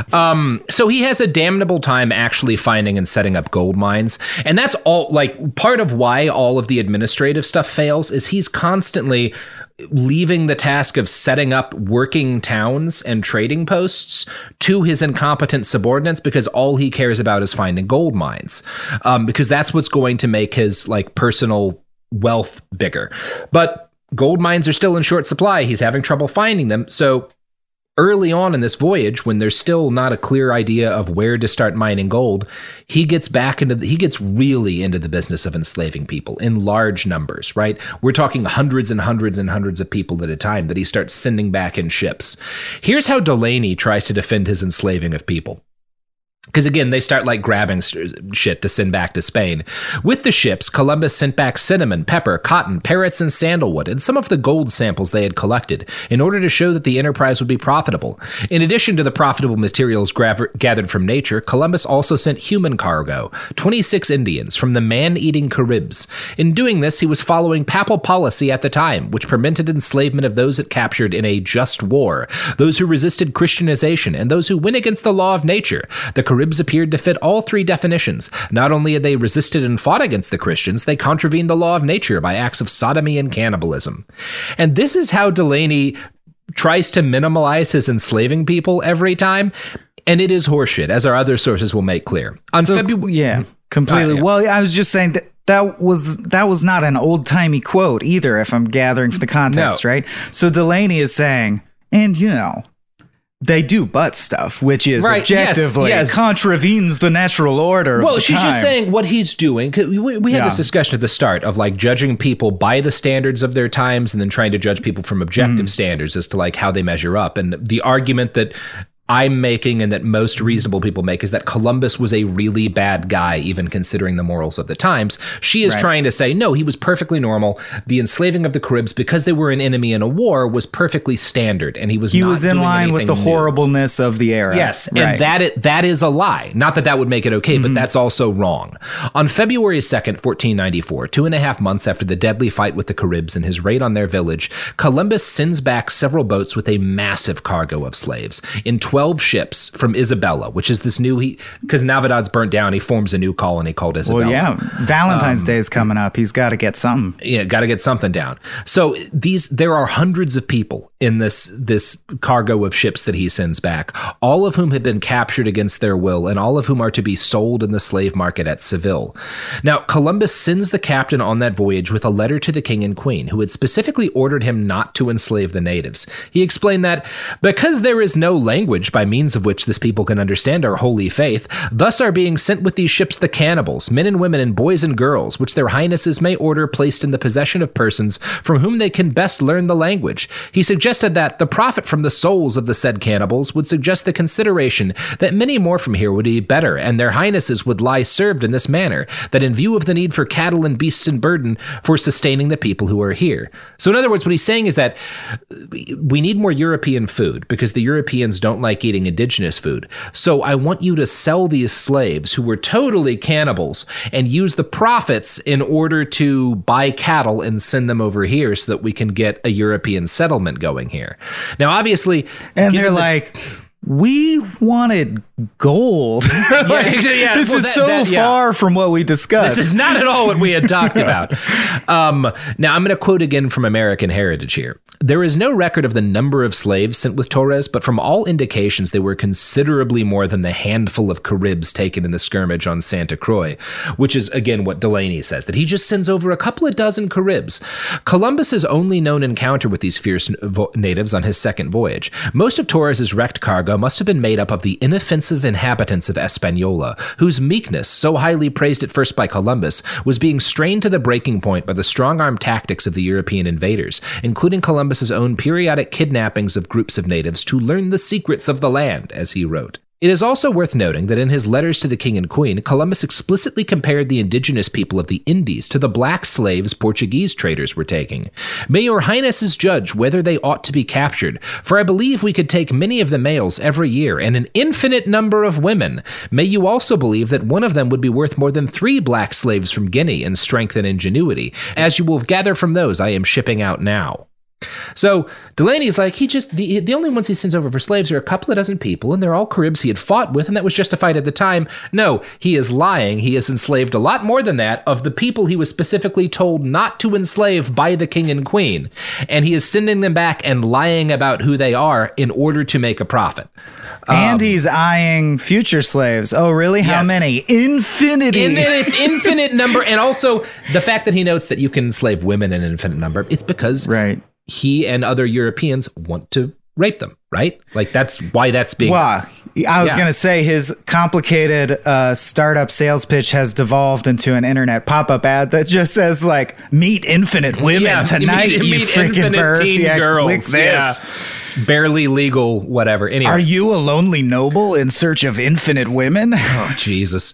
So he has a damnable time actually finding and setting up gold mines. And that's all part of why all of the administrative stuff fails is he's constantly leaving the task of setting up working towns and trading posts to his incompetent subordinates because all he cares about is finding gold mines, because that's what's going to make his personal wealth bigger. But gold mines are still in short supply. He's having trouble finding them. So early on in this voyage, when there's still not a clear idea of where to start mining gold, he gets really into the business of enslaving people in large numbers, right? We're talking hundreds and hundreds and hundreds of people at a time that he starts sending back in ships. Here's how Delaney tries to defend his enslaving of people. Because again, they start grabbing shit to send back to Spain. With the ships, Columbus sent back cinnamon, pepper, cotton, parrots, and sandalwood, and some of the gold samples they had collected in order to show that the enterprise would be profitable. In addition to the profitable materials gathered from nature, Columbus also sent human cargo, 26 Indians from the man-eating Caribs. In doing this, he was following papal policy at the time, which permitted enslavement of those it captured in a just war, those who resisted Christianization, and those who went against the law of nature. The Caribs appeared to fit all three definitions. Not only had they resisted and fought against the Christians, they contravened the law of nature by acts of sodomy and cannibalism. And this is how Delaney tries to minimalize his enslaving people every time. And it is horseshit, as our other sources will make clear. Completely. Well, I was just saying that was not an old-timey quote either, if I'm gathering from the context, right? So Delaney is saying, and they do butt stuff, which is objectively contravenes the natural order. Well, she's just saying what he's doing. We had this discussion at the start of judging people by the standards of their times and then trying to judge people from objective standards as to how they measure up. And the argument that I'm making and that most reasonable people make is that Columbus was a really bad guy, even considering the morals of the times. She is trying to say, no, he was perfectly normal. The enslaving of the Caribs, because they were an enemy in a war, was perfectly standard, and he was in line with the horribleness of the era. Yes, and that is a lie. Not that would make it okay, but that's also wrong. On February 2nd, 1494, 2.5 months after the deadly fight with the Caribs and his raid on their village, Columbus sends back several boats with a massive cargo of slaves. In 12 ships from Isabella, which is this new, because Navidad's burnt down, he forms a new colony called Isabella. Well, yeah, Valentine's Day is coming up. He's got to get something. Yeah, got to get something down. So there are hundreds of people in this cargo of ships that he sends back, all of whom have been captured against their will, and all of whom are to be sold in the slave market at Seville. Now, Columbus sends the captain on that voyage with a letter to the king and queen, who had specifically ordered him not to enslave the natives. He explained that, because there is no language by means of which this people can understand our holy faith, thus are being sent with these ships the cannibals, men and women and boys and girls, which their highnesses may order placed in the possession of persons from whom they can best learn the language. He suggested that the profit from the souls of the said cannibals would suggest the consideration that many more from here would be better, and their highnesses would lie served in this manner, that in view of the need for cattle and beasts and burden for sustaining the people who are here. So in other words, what he's saying is that we need more European food because the Europeans don't like eating indigenous food. So I want you to sell these slaves who were totally cannibals and use the profits in order to buy cattle and send them over here so that we can get a European settlement going here. Now, obviously... And they're like... We wanted gold. This is so far from what we discussed. This is not at all what we had talked about. Now, I'm going to quote again from American Heritage here. There is no record of the number of slaves sent with Torres, but from all indications, they were considerably more than the handful of Caribs taken in the skirmish on Santa Croix, which is, again, what Delaney says, that he just sends over a couple of dozen Caribs. Columbus's only known encounter with these fierce natives on his second voyage. Most of Torres's wrecked cargo must have been made up of the inoffensive inhabitants of Hispaniola, whose meekness, so highly praised at first by Columbus, was being strained to the breaking point by the strong-arm tactics of the European invaders, including Columbus's own periodic kidnappings of groups of natives to learn the secrets of the land, as he wrote. It is also worth noting that in his letters to the king and queen, Columbus explicitly compared the indigenous people of the Indies to the black slaves Portuguese traders were taking. May your highnesses judge whether they ought to be captured, for I believe we could take many of the males every year and an infinite number of women. May you also believe that one of them would be worth more than 3 black slaves from Guinea in strength and ingenuity, as you will gather from those I am shipping out now. So Delaney's like, the only ones he sends over for slaves are a couple of dozen people, and they're all Caribs he had fought with, and that was justified at the time. No, he is lying. He has enslaved a lot more than that of the people he was specifically told not to enslave by the king and queen, and he is sending them back and lying about who they are in order to make a profit. And he's eyeing future slaves. Oh, really? How many? Infinity. Infinite number. And also the fact that he notes that you can enslave women in an infinite number. It's because he and other Europeans want to rape them, right? Like that's why that's being... Wow. I was going to say his complicated startup sales pitch has devolved into an internet pop-up ad that just says like, meet infinite women tonight, you freaking perv. Girls. Click this. Barely legal, whatever. Anyway. Are you a lonely noble in search of infinite women? Oh, Jesus.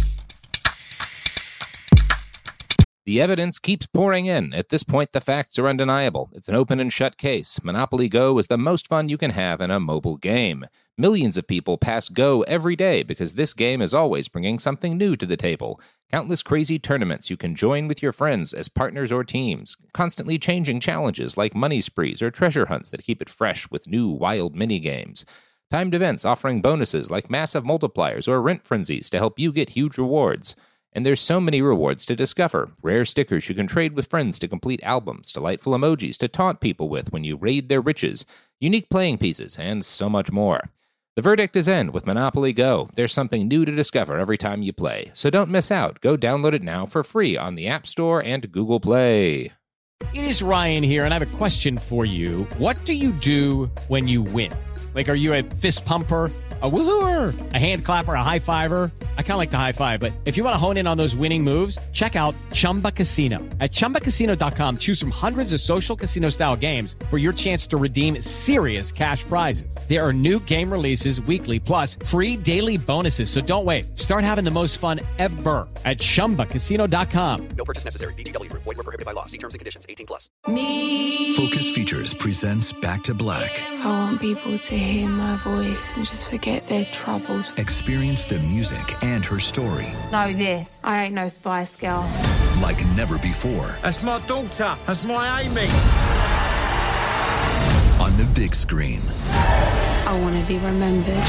The evidence keeps pouring in. At this point, the facts are undeniable. It's an open and shut case. Monopoly Go is the most fun you can have in a mobile game. Millions of people pass Go every day because this game is always bringing something new to the table. Countless crazy tournaments you can join with your friends as partners or teams. Constantly changing challenges like money sprees or treasure hunts that keep it fresh with new wild mini-games. Timed events offering bonuses like massive multipliers or rent frenzies to help you get huge rewards. And there's so many rewards to discover. Rare stickers you can trade with friends to complete albums, delightful emojis to taunt people with when you raid their riches, unique playing pieces, and so much more. The verdict is in with Monopoly Go. There's something new to discover every time you play. So don't miss out. Go download it now for free on the App Store and Google Play. It is Ryan here, and I have a question for you. What do you do when you win? Like, are you a fist pumper? A woohooer, a hand clapper, a high fiver. I kind of like the high five, but if you want to hone in on those winning moves, check out Chumba Casino. At ChumbaCasino.com, choose from hundreds of social casino style games for your chance to redeem serious cash prizes. There are new game releases weekly, plus free daily bonuses. So don't wait. Start having the most fun ever at ChumbaCasino.com. No purchase necessary. VGW Group. Void where prohibited by law. See terms and conditions. 18+. Focus Features presents Back to Black. I want people to hear my voice and just forget their troubles. Experience the music and her story. Know this. I ain't no Spice Girl. Like never before. That's my daughter. That's my Amy. On the big screen. I want to be remembered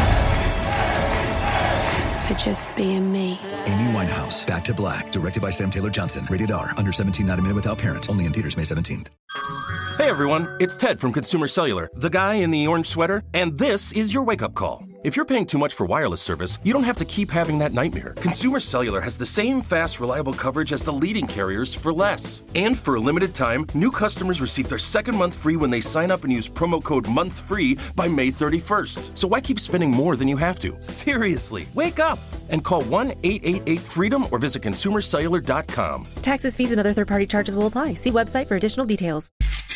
for just being me. Amy Winehouse, Back to Black, directed by Sam Taylor Johnson. Rated R, under 17, not a minute without parent. Only in theaters May 17th. Hey everyone, it's Ted from Consumer Cellular, the guy in the orange sweater, and this is your wake-up call. If you're paying too much for wireless service, you don't have to keep having that nightmare. Consumer Cellular has the same fast, reliable coverage as the leading carriers for less. And for a limited time, new customers receive their second month free when they sign up and use promo code MONTHFREE by May 31st. So why keep spending more than you have to? Seriously, wake up and call 1-888-FREEDOM or visit consumercellular.com. Taxes, fees, and other third-party charges will apply. See website for additional details.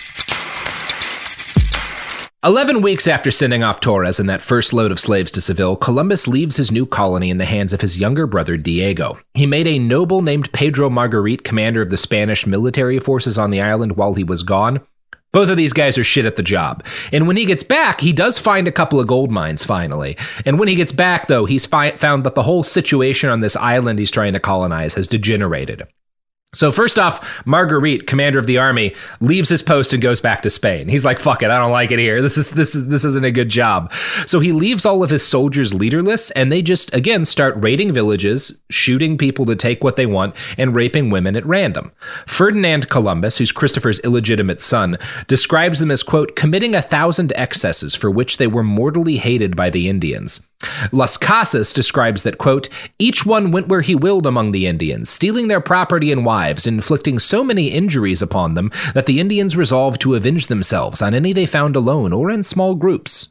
11 weeks after sending off Torres and that first load of slaves to Seville, Columbus leaves his new colony in the hands of his younger brother, Diego. He made a noble named Pedro Margarit commander of the Spanish military forces on the island while he was gone. Both of these guys are shit at the job. And when he gets back, he does find a couple of gold mines, finally. And when he gets back, though, he's found that the whole situation on this island he's trying to colonize has degenerated. So first off, Margarit, commander of the army, leaves his post and goes back to Spain. He's like, fuck it, I don't like it here. This isn't a good job. So he leaves all of his soldiers leaderless, and they just, again, start raiding villages, shooting people to take what they want, and raping women at random. Ferdinand Columbus, who's Christopher's illegitimate son, describes them as, quote, committing 1,000 excesses for which they were mortally hated by the Indians. Las Casas describes that, quote, each one went where he willed among the Indians, stealing their property and wives, inflicting so many injuries upon them that the Indians resolved to avenge themselves on any they found alone or in small groups.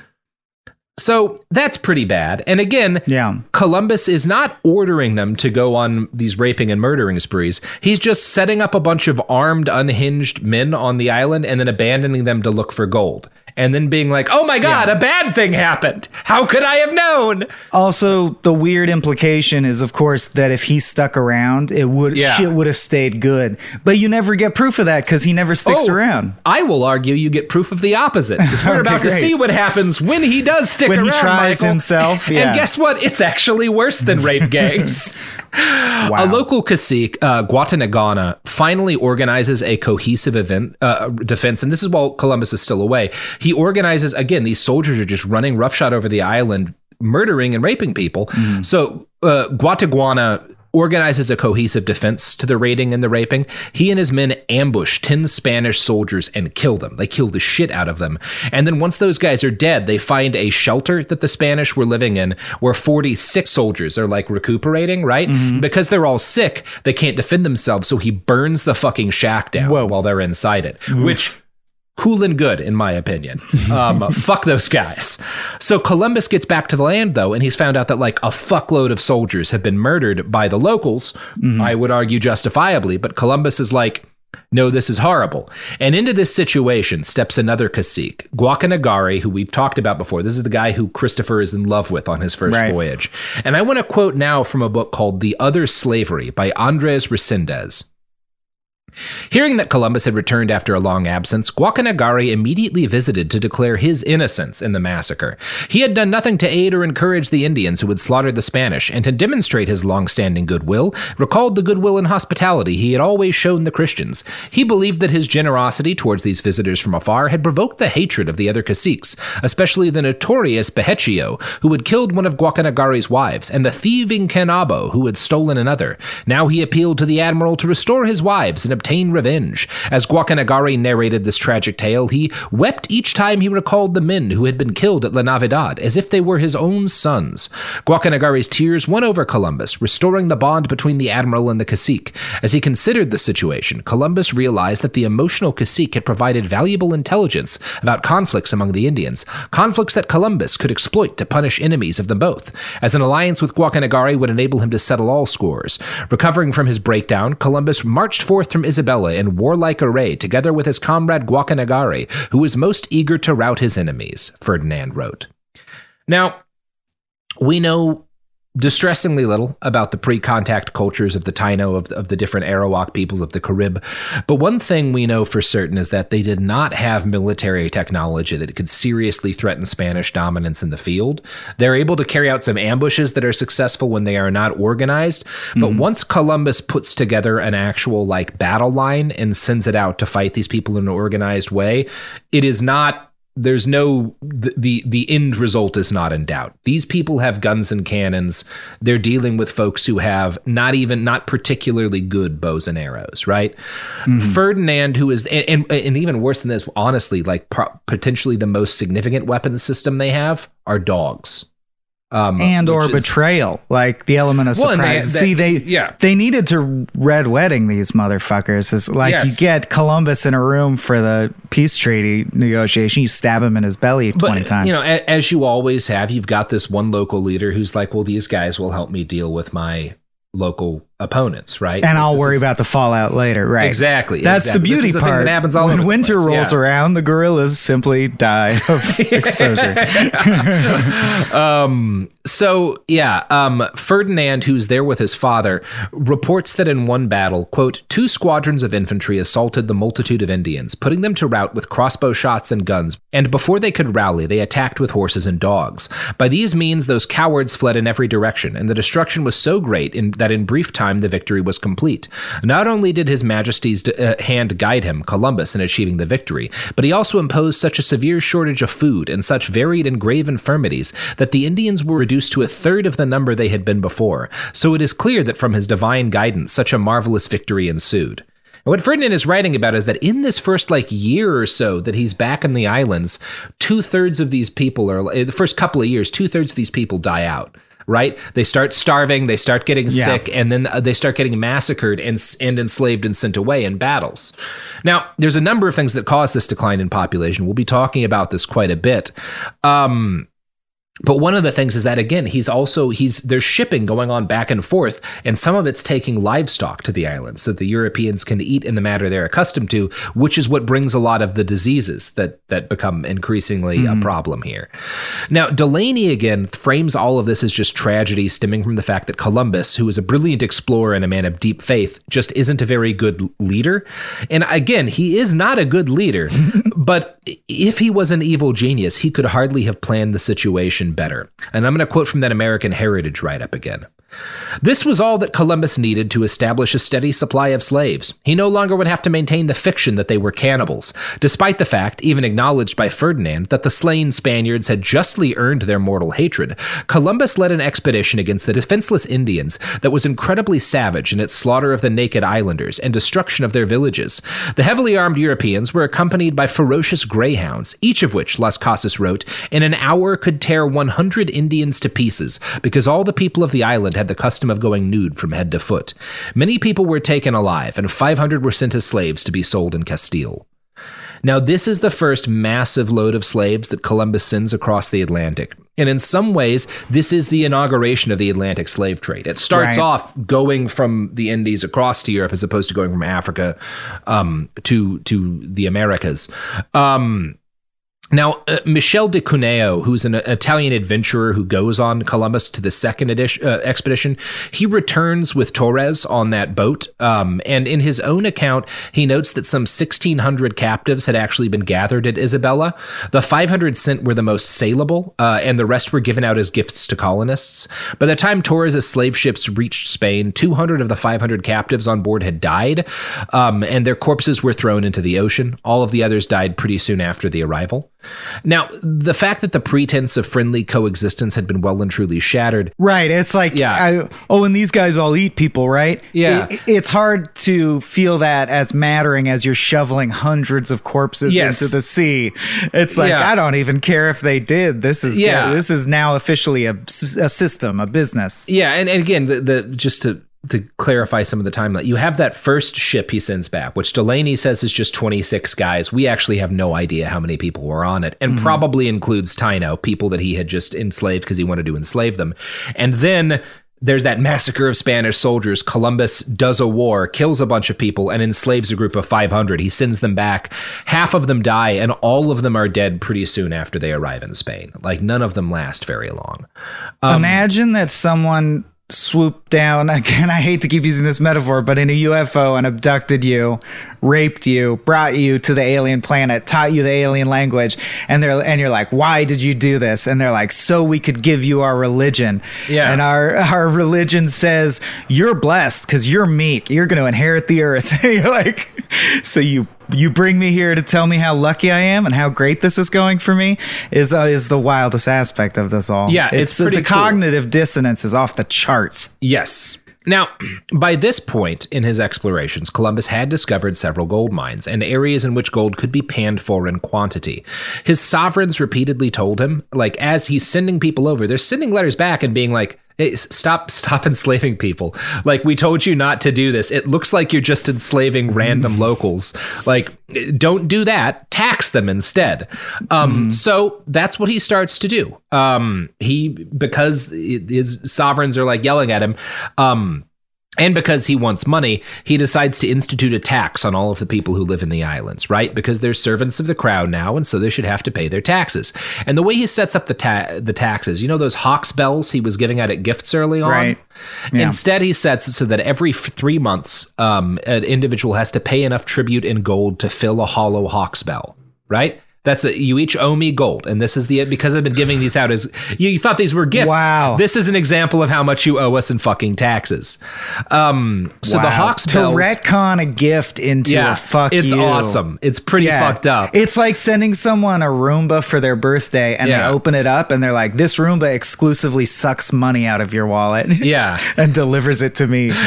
So that's pretty bad. And again, Columbus is not ordering them to go on these raping and murdering sprees. He's just setting up a bunch of armed, unhinged men on the island and then abandoning them to look for gold. And then being like, oh my God, a bad thing happened. How could I have known? Also, the weird implication is, of course, that if he stuck around, shit would have stayed good. But you never get proof of that because he never sticks around. I will argue you get proof of the opposite. Because we're about to see what happens when he does stick around, when he tries Michael. himself. And guess what? It's actually worse than rape gangs. Wow. A local cacique, Guatanagana, finally organizes a cohesive defense, and this is while Columbus is still away. He organizes, again, these soldiers are just running roughshod over the island, murdering and raping people. So Guataguana organizes a cohesive defense to the raiding and the raping. He and his men ambush 10 Spanish soldiers and kill them. They kill the shit out of them. And then once those guys are dead, they find a shelter that the Spanish were living in where 46 soldiers are like recuperating, right? Because they're all sick, they can't defend themselves. So he burns the fucking shack down while they're inside it, which... cool and good, in my opinion. Fuck those guys. So Columbus gets back to the land, though, and he's found out that like a fuckload of soldiers have been murdered by the locals. I would argue justifiably, but Columbus is like, no, this is horrible. And into this situation steps another cacique, Guacanagari, who we've talked about before. This is the guy who Christopher is in love with on his first voyage. And I want to quote now from a book called The Other Slavery by Andres Resendez. Hearing that Columbus had returned after a long absence, Guacanagari immediately visited to declare his innocence in the massacre. He had done nothing to aid or encourage the Indians who had slaughtered the Spanish, and to demonstrate his long-standing goodwill, recalled the goodwill and hospitality he had always shown the Christians. He believed that his generosity towards these visitors from afar had provoked the hatred of the other caciques, especially the notorious Behechio, who had killed one of Guacanagari's wives, and the thieving Canabo, who had stolen another. Now he appealed to the admiral to restore his wives and obtain revenge. As Guacanagari narrated this tragic tale, he wept each time he recalled the men who had been killed at La Navidad, as if they were his own sons. Guacanagari's tears won over Columbus, restoring the bond between the admiral and the cacique. As he considered the situation, Columbus realized that the emotional cacique had provided valuable intelligence about conflicts among the Indians, conflicts that Columbus could exploit to punish enemies of them both, as an alliance with Guacanagari would enable him to settle all scores. Recovering from his breakdown, Columbus marched forth from Isabella in warlike array, together with his comrade Guacanagari, who was most eager to rout his enemies, Ferdinand wrote. Now, we know distressingly little about the pre-contact cultures of the Taino, of the different Arawak peoples of the Carib. But one thing we know for certain is that they did not have military technology that could seriously threaten Spanish dominance in the field. They're able to carry out some ambushes that are successful when they are not organized. But once Columbus puts together an actual like battle line and sends it out to fight these people in an organized way, it is not there's no the end result is not in doubt. These people have guns and cannons. They're dealing with folks who have not particularly good bows and arrows, right? Mm-hmm. Ferdinand, who is and even worse than this, honestly, like potentially the most significant weapons system they have are dogs. Or betrayal, like the element of surprise. They needed to red wedding these motherfuckers. It's like you get Columbus in a room for the peace treaty negotiation, you stab him in his belly 20 times. You know, as you always have, you've got this one local leader who's like, well, these guys will help me deal with my local opponents, right? And I'll worry about the fallout later, right? Exactly. That's the beauty part. That happens all when winter rolls around, the gorillas simply die of exposure. Ferdinand, who's there with his father, reports that in one battle, quote, 2 squadrons of infantry assaulted the multitude of Indians, putting them to rout with crossbow shots and guns, and before they could rally, they attacked with horses and dogs. By these means, those cowards fled in every direction, and the destruction was so great that in brief time the victory was complete. Not only did His Majesty's hand guide him, Columbus, in achieving the victory, but he also imposed such a severe shortage of food and such varied and grave infirmities that the Indians were reduced to 1/3 of the number they had been before. So it is clear that from his divine guidance, such a marvelous victory ensued. And what Ferdinand is writing about is that in this first year or so that he's back in the islands, 2/3 of these people are, the first couple of years, 2/3 of these people die out. Right? They start starving, they start getting sick, and then they start getting massacred and enslaved and sent away in battles. Now, there's a number of things that cause this decline in population. We'll be talking about this quite a bit. But one of the things is that, again, there's shipping going on back and forth, and some of it's taking livestock to the islands so that the Europeans can eat in the manner they're accustomed to, which is what brings a lot of the diseases that become increasingly a problem here. Now, Delaney, again, frames all of this as just tragedy stemming from the fact that Columbus, who is a brilliant explorer and a man of deep faith, just isn't a very good leader. And again, he is not a good leader, but if he was an evil genius, he could hardly have planned the situation better. And I'm going to quote from that American Heritage write-up again. This was all that Columbus needed to establish a steady supply of slaves. He no longer would have to maintain the fiction that they were cannibals, despite the fact, even acknowledged by Ferdinand, that the slain Spaniards had justly earned their mortal hatred. Columbus led an expedition against the defenseless Indians that was incredibly savage in its slaughter of the naked islanders and destruction of their villages. The heavily armed Europeans were accompanied by ferocious greyhounds, each of which, Las Casas wrote, in an hour could tear 100 Indians to pieces, because all the people of the island had the custom of going nude from head to foot. Many people were taken alive, and 500 were sent as slaves to be sold in Castile. Now, this is the first massive load of slaves that Columbus sends across the Atlantic. And in some ways, this is the inauguration of the Atlantic slave trade. It starts off going from the Indies across to Europe as opposed to going from Africa to the Americas. Now, Michel de Cuneo, who's an Italian adventurer who goes on Columbus to the second expedition, he returns with Torres on that boat. And in his own account, he notes that some 1,600 captives had actually been gathered at Isabella. The 500 sent were the most saleable, and the rest were given out as gifts to colonists. By the time Torres' slave ships reached Spain, 200 of the 500 captives on board had died, and their corpses were thrown into the ocean. All of the others died pretty soon after the arrival. Now, the fact that the pretense of friendly coexistence had been well and truly shattered. Right. It's like, and these guys all eat people, right? Yeah. It's hard to feel that as mattering as you're shoveling hundreds of corpses into the sea. It's like, I don't even care if they did. This is now officially a system, a business. Yeah. And again, just to clarify some of the timeline, you have that first ship he sends back, which Delaney says is just 26 guys. We actually have no idea how many people were on it, and probably includes Taino, people that he had just enslaved because he wanted to enslave them. And then there's that massacre of Spanish soldiers. Columbus does a war, kills a bunch of people, and enslaves a group of 500. He sends them back. Half of them die, and all of them are dead pretty soon after they arrive in Spain. Like, none of them last very long. Imagine that someone swooped down, again, I hate to keep using this metaphor, but in a UFO and abducted you, raped you, brought you to the alien planet, taught you the alien language, and you're like, why did you do this? And they're like, so we could give you our religion. Yeah. And our religion says you're blessed because you're meek. You're going to inherit the earth. You're like, so you bring me here to tell me how lucky I am and how great this is going for me is the wildest aspect of this all. Yeah, it's pretty the cognitive dissonance is off the charts. Yes. Now, by this point in his explorations, Columbus had discovered several gold mines and areas in which gold could be panned for in quantity. His sovereigns repeatedly told him, like, as he's sending people over, they're sending letters back and being like, hey, stop enslaving people. Like, we told you not to do this. It looks like you're just enslaving random locals. Like, don't do that. Tax them instead. So that's what he starts to do. Because his sovereigns are like yelling at him, and because he wants money, he decides to institute a tax on all of the people who live in the islands, right? Because they're servants of the crown now, and so they should have to pay their taxes. And the way he sets up the taxes, you know those Hawks bells he was giving out at gifts early on? Right. Yeah. Instead, he sets it so that every 3 months, an individual has to pay enough tribute in gold to fill a hollow Hawks bell, right? That's it. You each owe me gold. And this is because I've been giving these out as you thought these were gifts. Wow. This is an example of how much you owe us in fucking taxes. So the Hawks bells, to retcon a gift into a fuck it's you. Awesome. It's pretty fucked up. It's like sending someone a Roomba for their birthday and they open it up and they're like, this Roomba exclusively sucks money out of your wallet. Yeah. And delivers it to me.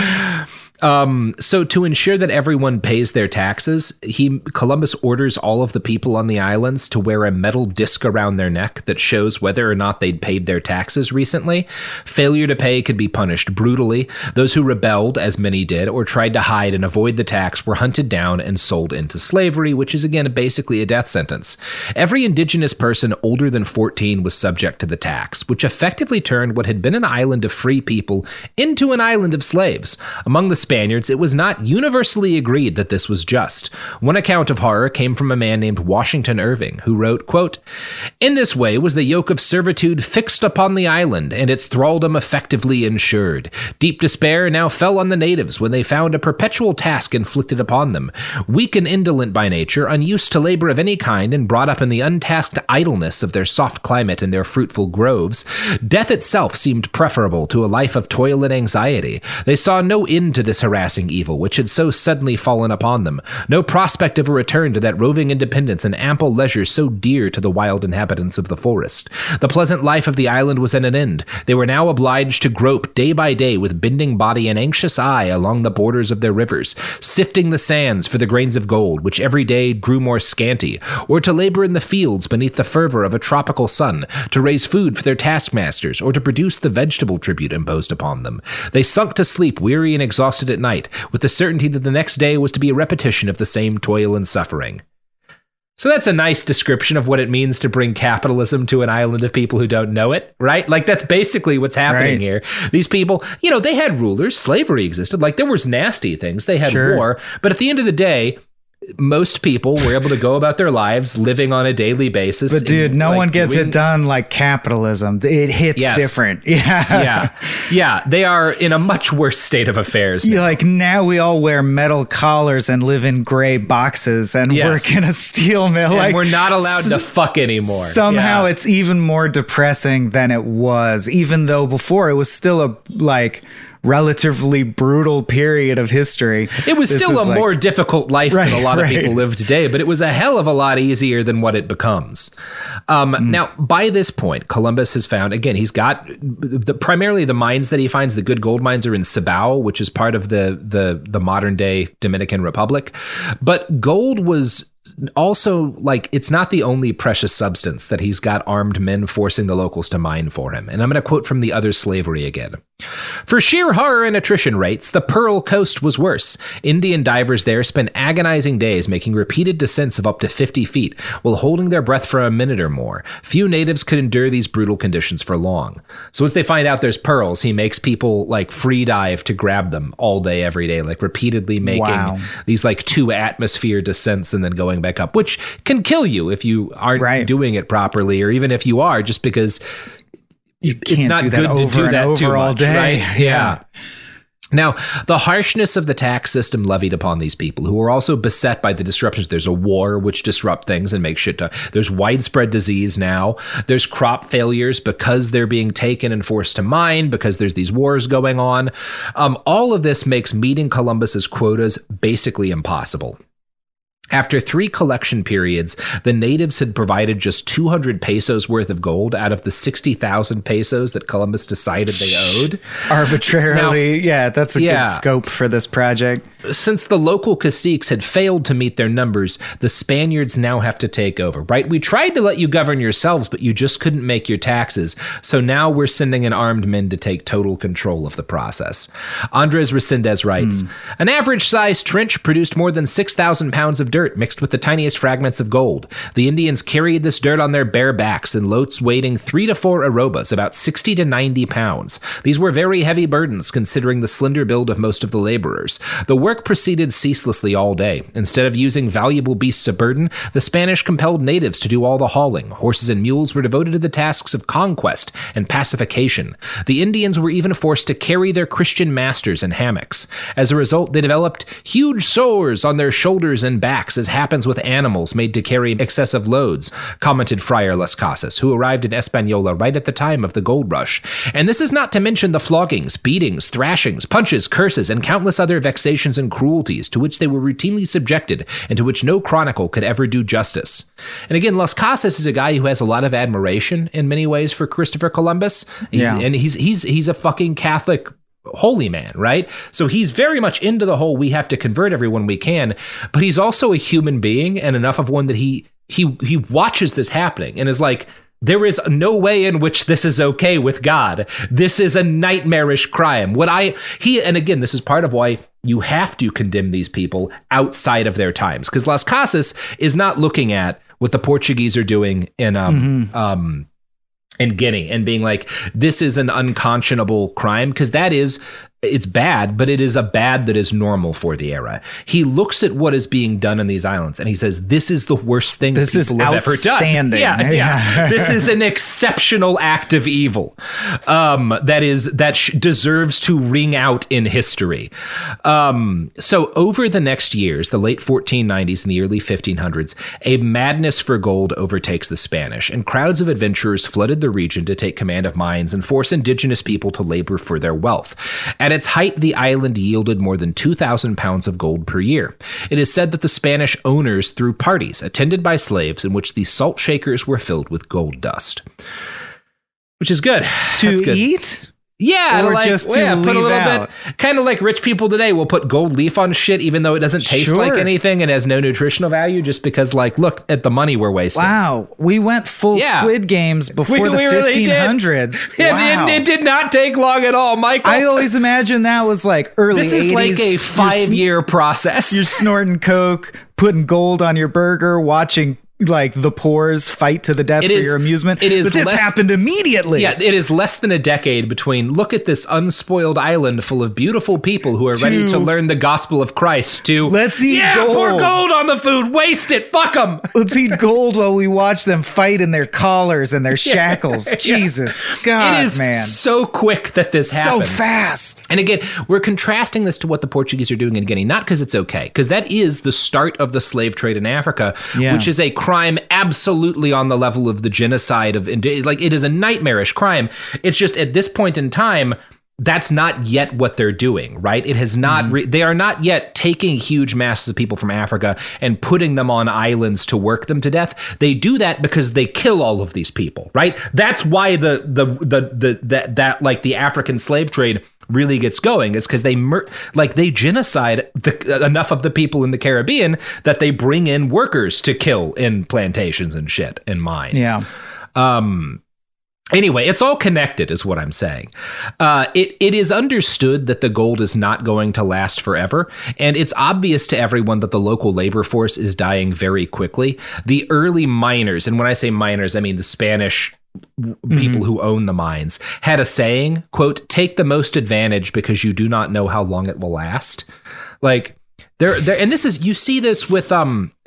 So to ensure that everyone pays their taxes, Columbus orders all of the people on the islands to wear a metal disc around their neck that shows whether or not they'd paid their taxes recently. Failure to pay could be punished brutally. Those who rebelled, as many did, or tried to hide and avoid the tax were hunted down and sold into slavery, which is again basically a death sentence. Every indigenous person older than 14 was subject to the tax, which effectively turned what had been an island of free people into an island of slaves. Among the Spaniards, it was not universally agreed that this was just. One account of horror came from a man named Washington Irving, who wrote, quote, "In this way was the yoke of servitude fixed upon the island, and its thraldom effectively insured. Deep despair now fell on the natives when they found a perpetual task inflicted upon them. Weak and indolent by nature, unused to labor of any kind, and brought up in the untasked idleness of their soft climate and their fruitful groves, death itself seemed preferable to a life of toil and anxiety. They saw no end to this harassing evil which had so suddenly fallen upon them, no prospect of a return to that roving independence and ample leisure so dear to the wild inhabitants of the forest. The pleasant life of the island was at an end. They were now obliged to grope day by day with bending body and anxious eye along the borders of their rivers, sifting the sands for the grains of gold, which every day grew more scanty, or to labor in the fields beneath the fervor of a tropical sun, to raise food for their taskmasters, or to produce the vegetable tribute imposed upon them. They sunk to sleep weary and exhausted at night, with the certainty that the next day was to be a repetition of the same toil and suffering." So that's a nice description of what it means to bring capitalism to an island of people who don't know it, right? Like, that's basically what's happening here. These people, you know, they had rulers, slavery existed, like there was nasty things, they had war, but at the end of the day, most people were able to go about their lives living on a daily basis. But dude, no one gets it done like capitalism. It hits different. Yeah. They are in a much worse state of affairs now. Like, now we all wear metal collars and live in gray boxes and work in a steel mill. And like, we're not allowed to fuck anymore. Somehow it's even more depressing than it was, even though before it was still a relatively brutal period of history. It was still a more difficult life than a lot of people live today, but it was a hell of a lot easier than what it becomes. Now, by this point, Columbus has found, again, he's got primarily the mines that he finds, the good gold mines are in Cibao, which is part of the modern day Dominican Republic. But gold was also, like, it's not the only precious substance that he's got armed men forcing the locals to mine for him. And I'm going to quote from The Other Slavery again. "For sheer horror and attrition rates, the Pearl Coast was worse. Indian divers there spent agonizing days making repeated descents of up to 50 feet while holding their breath for a minute or more. Few natives could endure these brutal conditions for long." So once they find out there's pearls, he makes people like free dive to grab them all day, every day, like repeatedly making these like 2 atmosphere descents and then going back up, which can kill you if you aren't doing it properly, or even if you are, just because you can't it's not do that good over to do and that over too all much, day. right? Yeah. Now, the harshness of the tax system levied upon these people, who are also beset by the disruptions. There's a war which disrupt things and make shit. There's widespread disease now. There's crop failures because they're being taken and forced to mine, because there's these wars going on. All of this makes meeting Columbus's quotas basically impossible. After 3 collection periods, the natives had provided just 200 pesos worth of gold out of the 60,000 pesos that Columbus decided they owed. Arbitrarily. Now, that's a good scope for this project. Since the local caciques had failed to meet their numbers, the Spaniards now have to take over, right? We tried to let you govern yourselves, but you just couldn't make your taxes. So now we're sending in armed men to take total control of the process. Andres Resendez writes, an average-sized trench produced more than 6,000 pounds of dirt mixed with the tiniest fragments of gold. The Indians carried this dirt on their bare backs in loads weighing 3 to 4 arrobas, about 60 to 90 pounds. These were very heavy burdens, considering the slender build of most of the laborers. The work proceeded ceaselessly all day. Instead of using valuable beasts of burden, the Spanish compelled natives to do all the hauling. Horses and mules were devoted to the tasks of conquest and pacification. The Indians were even forced to carry their Christian masters in hammocks. As a result, they developed huge sores on their shoulders and backs, as happens with animals made to carry excessive loads, commented Friar Las Casas, who arrived in Hispaniola right at the time of the gold rush. And this is not to mention the floggings, beatings, thrashings, punches, curses, and countless other vexations and cruelties to which they were routinely subjected and to which no chronicle could ever do justice. And again, Las Casas is a guy who has a lot of admiration in many ways for Christopher Columbus. He's a fucking Catholic holy man, right? So he's very much into the whole we have to convert everyone we can, but he's also a human being, and enough of one that he watches this happening and is like, there is no way in which this is okay with God. This is a nightmarish crime. And again, this is part of why you have to condemn these people outside of their times, because Las Casas is not looking at what the Portuguese are doing in Guinea and being like, this is an unconscionable crime, because it's bad, but it is a bad that is normal for the era. He looks at what is being done in these islands and he says, this is the worst thing this people have ever done. Yeah. This is an exceptional act of evil that deserves to ring out in history. So over the next years, the late 1490s and the early 1500s, a madness for gold overtakes the Spanish, and crowds of adventurers flooded the region to take command of mines and force indigenous people to labor for their wealth. At its height, the island yielded more than 2,000 pounds of gold per year. It is said that the Spanish owners threw parties attended by slaves in which the salt shakers were filled with gold dust. Which is good. To eat? Yeah, or just to put a little out. bit, kind of like rich people today will put gold leaf on shit, even though it doesn't taste like anything and has no nutritional value, just because, like, look at the money we're wasting. Wow, we went full Squid Games before the 1500s. Really wow. It did not take long at all, Michael. I always imagined that was like early 80s. This is like a 5-year process. You're snorting coke, putting gold on your burger, watching like the pores fight to the death for your amusement. But this happened immediately. Yeah, it is less than a decade between look at this unspoiled island full of beautiful people who are ready to learn the gospel of Christ to let's eat gold. Pour gold on the food, waste it, fuck them. Let's eat gold while we watch them fight in their collars and their shackles. Jesus, God, it is man. So quick that this happens. So fast. And again, we're contrasting this to what the Portuguese are doing in Guinea, not because it's okay, because that is the start of the slave trade in Africa, which is a crime absolutely on the level of the genocide of, like, it is a nightmarish crime. It's just at this point in time, that's not yet what they're doing, right? It has not, they are not yet taking huge masses of people from Africa and putting them on islands to work them to death. They do that because they kill all of these people, right? That's why the African slave trade really gets going, is because they genocide enough of the people in the Caribbean that they bring in workers to kill in plantations and shit and mines. Yeah. Anyway, it's all connected is what I'm saying. It is understood that the gold is not going to last forever, and it's obvious to everyone that the local labor force is dying very quickly. The early miners, and when I say miners, I mean the Spanish people who own the mines, had a saying, quote, "Take the most advantage because you do not know how long it will last." Like, and this is, you see this with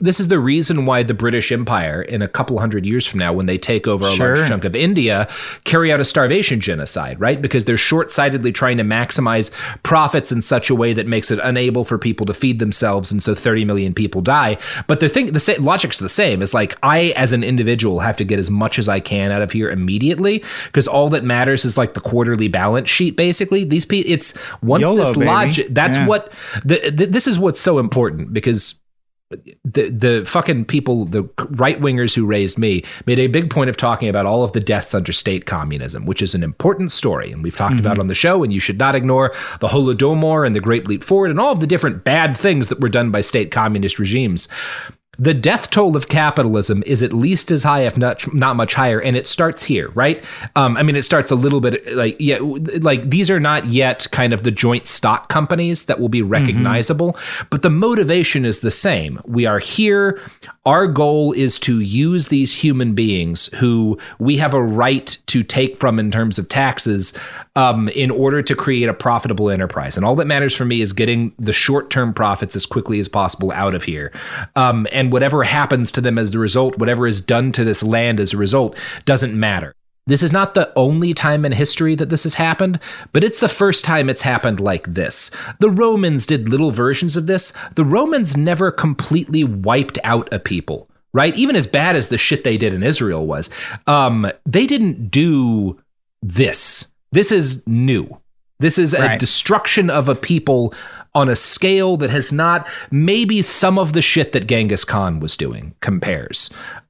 This is the reason why the British Empire, in a couple hundred years from now, when they take over a large chunk of India, carry out a starvation genocide, right? Because they're short-sightedly trying to maximize profits in such a way that makes it unable for people to feed themselves, and so 30 million people die. But the logic's the same. It's like, I, as an individual, have to get as much as I can out of here immediately, because all that matters is like the quarterly balance sheet, basically. These people, it's once YOLO, this logic, that's what, this is what's so important, because the fucking people, the right-wingers who raised me, made a big point of talking about all of the deaths under state communism, which is an important story, and we've talked about on the show, and you should not ignore the Holodomor and the Great Leap Forward and all of the different bad things that were done by state communist regimes. The death toll of capitalism is at least as high, if not much higher, and it starts here, right? I mean, it starts a little bit like these are not yet kind of the joint stock companies that will be recognizable, but the motivation is the same. We are here. Our goal is to use these human beings who we have a right to take from in terms of taxes in order to create a profitable enterprise. And all that matters for me is getting the short-term profits as quickly as possible out of here. And whatever happens to them as the result, whatever is done to this land as a result, doesn't matter. This is not the only time in history that this has happened, but it's the first time it's happened like this. The Romans did little versions of this. The Romans never completely wiped out a people, right? Even as bad as the shit they did in Israel was, they didn't do this. This is new. This is a destruction of a people on a scale that has not, maybe some of the shit that Genghis Khan was doing compares.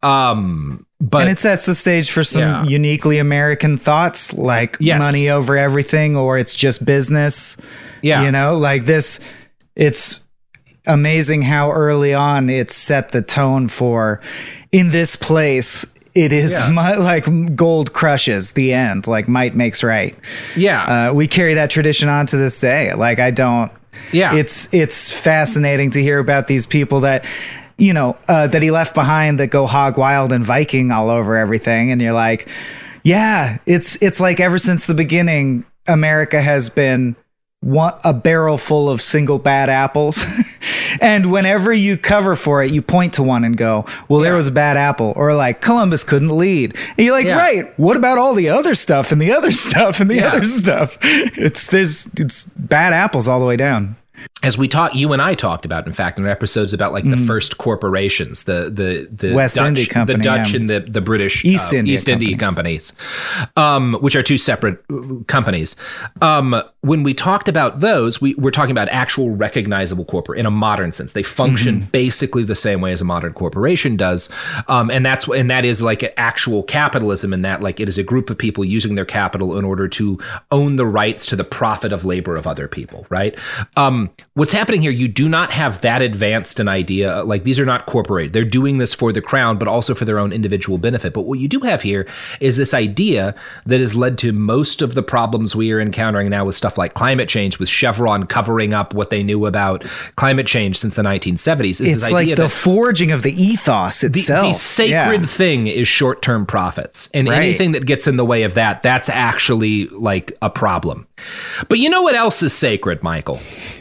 But, and it sets the stage for some uniquely American thoughts, like money over everything, or it's just business. Yeah. You know, like this, it's amazing how early on it set the tone for, in this place, it is like gold crushes the end, like might makes right. Yeah. We carry that tradition on to this day. Like, I don't. Yeah. It's fascinating to hear about these people that, you know, that he left behind that go hog wild and Viking all over everything. And you're like, yeah, it's like ever since the beginning, America has been a barrel full of single bad apples. And whenever you cover for it, you point to one and go, well, there was a bad apple, or like Columbus couldn't lead. And you're like, right, what about all the other stuff and the other stuff and the other stuff? It's bad apples all the way down. As you and I talked about, in fact, in episodes about like the first corporations, the West India Company, the Dutch and the British East India companies, which are two separate companies. When we talked about those, we're talking about actual recognizable corporate in a modern sense. They function basically the same way as a modern corporation does, and that is like actual capitalism. In that, like, it is a group of people using their capital in order to own the rights to the profit of labor of other people, right? What's happening here, you do not have that advanced an idea. Like, these are not corporate. They're doing this for the crown, but also for their own individual benefit. But what you do have here is this idea that has led to most of the problems we are encountering now with stuff like climate change, with Chevron covering up what they knew about climate change since the 1970s. It's like the forging of the ethos itself. The sacred thing is short-term profits. And anything that gets in the way of that, that's actually like a problem. But you know what else is sacred, Michael?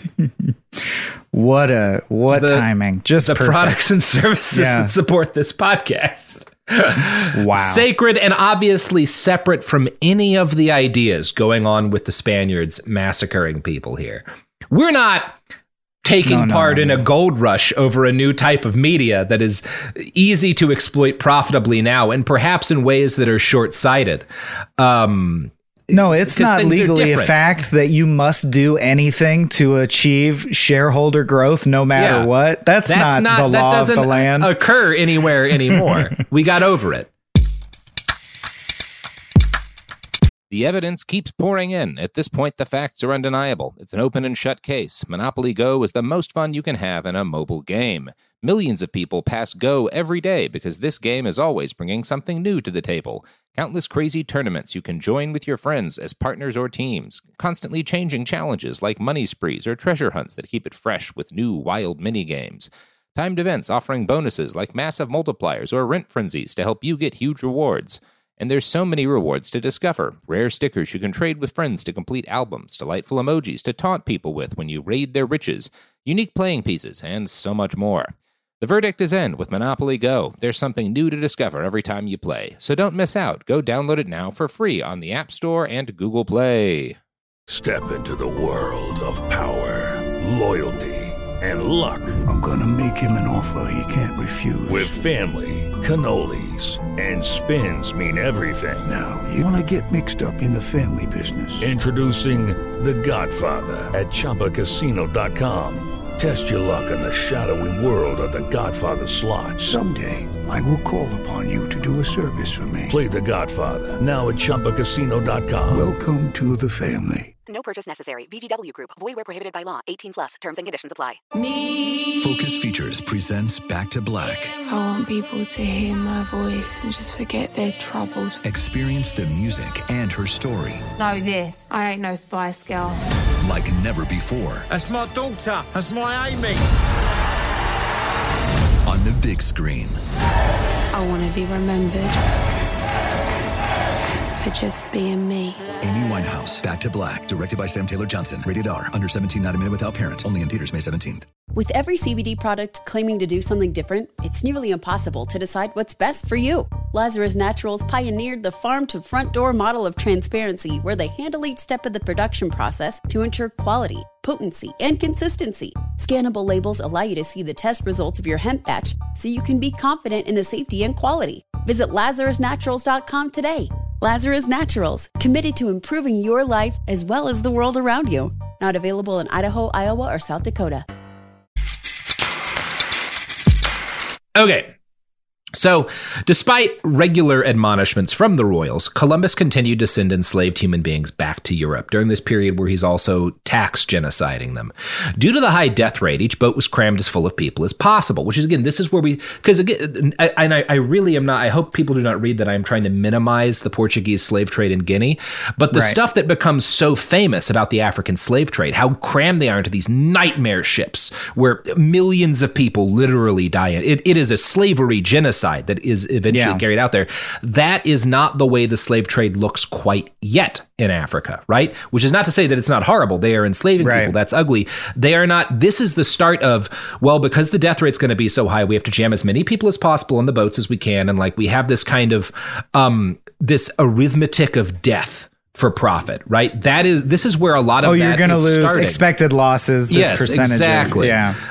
What timing. Just the perfect. Products and services that support this podcast. Wow. Sacred and obviously separate from any of the ideas going on with the Spaniards massacring people here. We're not taking part in a gold rush over a new type of media that is easy to exploit profitably now, and perhaps in ways that are short-sighted. No, it's not legally a fact that you must do anything to achieve shareholder growth no matter what. That's not the law of the land. That doesn't occur anywhere anymore. We got over it. The evidence keeps pouring in. At this point, the facts are undeniable. It's an open and shut case. Monopoly Go is the most fun you can have in a mobile game. Millions of people pass Go every day because this game is always bringing something new to the table. Countless crazy tournaments you can join with your friends as partners or teams. Constantly changing challenges like money sprees or treasure hunts that keep it fresh with new wild minigames. Timed events offering bonuses like massive multipliers or rent frenzies to help you get huge rewards. And there's so many rewards to discover. Rare stickers you can trade with friends to complete albums, delightful emojis to taunt people with when you raid their riches, unique playing pieces, and so much more. The verdict is in with Monopoly Go. There's something new to discover every time you play. So don't miss out. Go download it now for free on the App Store and Google Play. Step into the world of power, loyalty, and luck. I'm gonna make him an offer he can't refuse. With family, cannolis, and spins mean everything. Now, you wanna get mixed up in the family business. Introducing The Godfather at ChumbaCasino.com. Test your luck in the shadowy world of The Godfather slot. Someday, I will call upon you to do a service for me. Play The Godfather, now at ChumbaCasino.com. Welcome to the family. No purchase necessary. VGW Group. Void where prohibited by law. 18+. Terms and conditions apply. Focus Features presents Back to Black. I want people to hear my voice and just forget their troubles. Experience the music and her story. Know this. I ain't no Spice Girl. Like never before. That's my daughter. That's my Amy. On the big screen. I want to be remembered for just being me. Amy Winehouse, Back to Black, directed by Sam Taylor Johnson. Rated R, under 17, not a minute without parent. Only in theaters May 17th. With every CBD product claiming to do something different, it's nearly impossible to decide what's best for you. Lazarus Naturals pioneered the farm-to-front-door model of transparency, where they handle each step of the production process to ensure quality, potency, and consistency. Scannable labels allow you to see the test results of your hemp batch, so you can be confident in the safety and quality. Visit LazarusNaturals.com today. Lazarus Naturals, committed to improving your life as well as the world around you. Not available in Idaho, Iowa, or South Dakota. Okay. So, despite regular admonishments from the royals, Columbus continued to send enslaved human beings back to Europe during this period where he's also tax genociding them. Due to the high death rate, each boat was crammed as full of people as possible, which is, again, this is where because again, I really am not, I hope people do not read that I'm trying to minimize the Portuguese slave trade in Guinea, but the stuff that becomes so famous about the African slave trade, how crammed they are into these nightmare ships where millions of people literally die in. It is a slavery genocide that is eventually carried out there. That is not the way the slave trade looks quite yet in Africa, right? Which is not to say that it's not horrible. They are enslaving people. That's ugly. They are not. This is the start of, well, because the death rate's going to be so high, we have to jam as many people as possible on the boats as we can. And like we have this kind of this arithmetic of death for profit, right? This is where a lot of you're going to lose starting. Expected losses. This percentage. Exactly.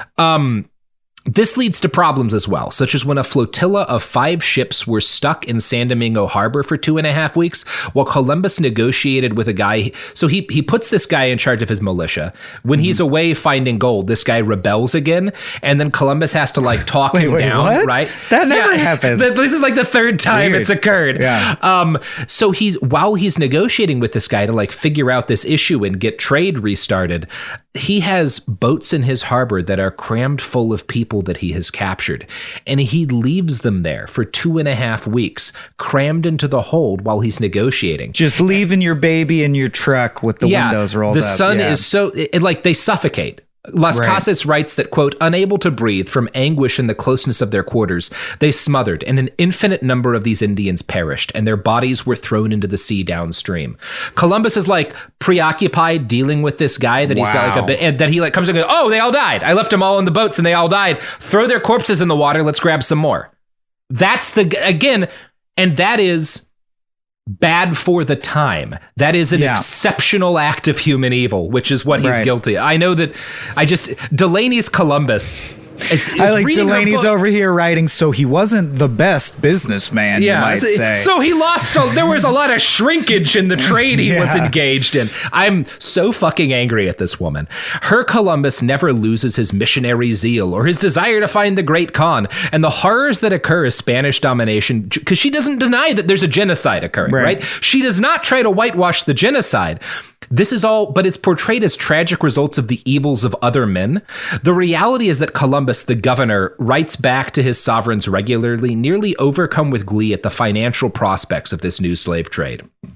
This leads to problems as well, such as when a flotilla of 5 ships were stuck in San Domingo Harbor for 2.5 weeks while Columbus negotiated with a guy. So he puts this guy in charge of his militia. When he's away finding gold, this guy rebels again, and then Columbus has to like talk him down, what? right? That never happened. This is like the third time it's occurred. Yeah. So while he's negotiating with this guy to like figure out this issue and get trade restarted, he has boats in his harbor that are crammed full of people that he has captured. And he leaves them there for 2.5 weeks, crammed into the hold while he's negotiating. Just leaving your baby in your truck with the windows rolled up. The sun is so, like they suffocate. Las Casas writes that, quote, unable to breathe from anguish in the closeness of their quarters, they smothered, and an infinite number of these Indians perished, and their bodies were thrown into the sea downstream. Columbus is like preoccupied dealing with this guy that he's got like a bit, and that he like comes and goes, oh, they all died. I left them all in the boats and they all died. Throw their corpses in the water. Let's grab some more. That's and that is bad for the time. That is an exceptional act of human evil, which is what he's guilty of. I know that Delaney's Columbus. It's I like Delaney's over here writing, so he wasn't the best businessman, you might say. So he lost, there was a lot of shrinkage in the trade he was engaged in. I'm so fucking angry at this woman. Her Columbus never loses his missionary zeal or his desire to find the Great Khan, and the horrors that occur as Spanish domination, because she doesn't deny that there's a genocide occurring, right? She does not try to whitewash the genocide. This is all, but it's portrayed as tragic results of the evils of other men. The reality is that Columbus, the governor, writes back to his sovereigns regularly, nearly overcome with glee at the financial prospects of this new slave trade.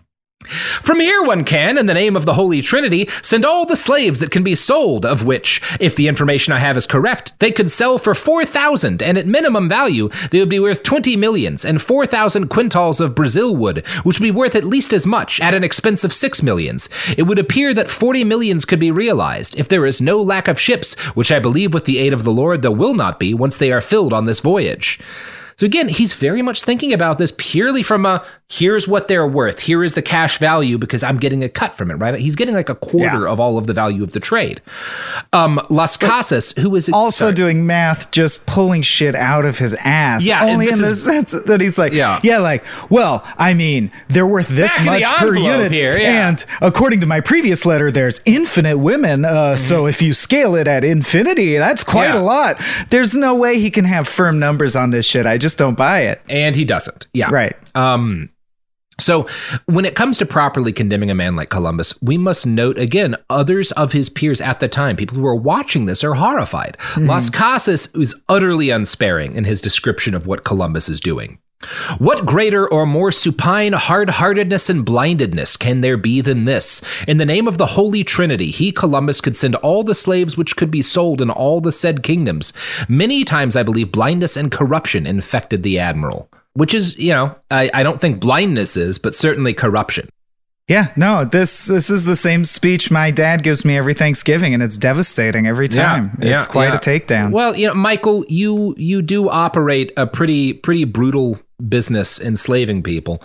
From here one can, in the name of the Holy Trinity, send all the slaves that can be sold, of which, if the information I have is correct, they could sell for 4,000, and at minimum value, they would be worth 20 millions, and 4,000 quintals of Brazil wood, which would be worth at least as much, at an expense of 6 millions. It would appear that 40 millions could be realized, if there is no lack of ships, which I believe with the aid of the Lord there will not be once they are filled on this voyage. So again, he's very much thinking about this purely from here's what they're worth. Here is the cash value because I'm getting a cut from it, right? He's getting like a quarter of all of the value of the trade. Las Casas, who is also doing math, just pulling shit out of his ass. Yeah, only in the sense that he's like, well, I mean, they're worth this much per unit. Here, yeah. And according to my previous letter, there's infinite women. So if you scale it at infinity, that's quite a lot. There's no way he can have firm numbers on this shit. I just don't buy it. And he doesn't. Yeah. Right. So when it comes to properly condemning a man like Columbus, we must note again, others of his peers at the time, people who are watching this, are horrified. Las Casas is utterly unsparing in his description of what Columbus is doing. What greater or more supine hard-heartedness and blindedness can there be than this? In the name of the Holy Trinity, he, Columbus, could send all the slaves which could be sold in all the said kingdoms. Many times, I believe, blindness and corruption infected the admiral. Which is, I don't think blindness is, but certainly corruption. Yeah, no, this is the same speech my dad gives me every Thanksgiving, and it's devastating every time. It's quite a takedown. Well, Michael, you do operate a pretty brutal business enslaving people.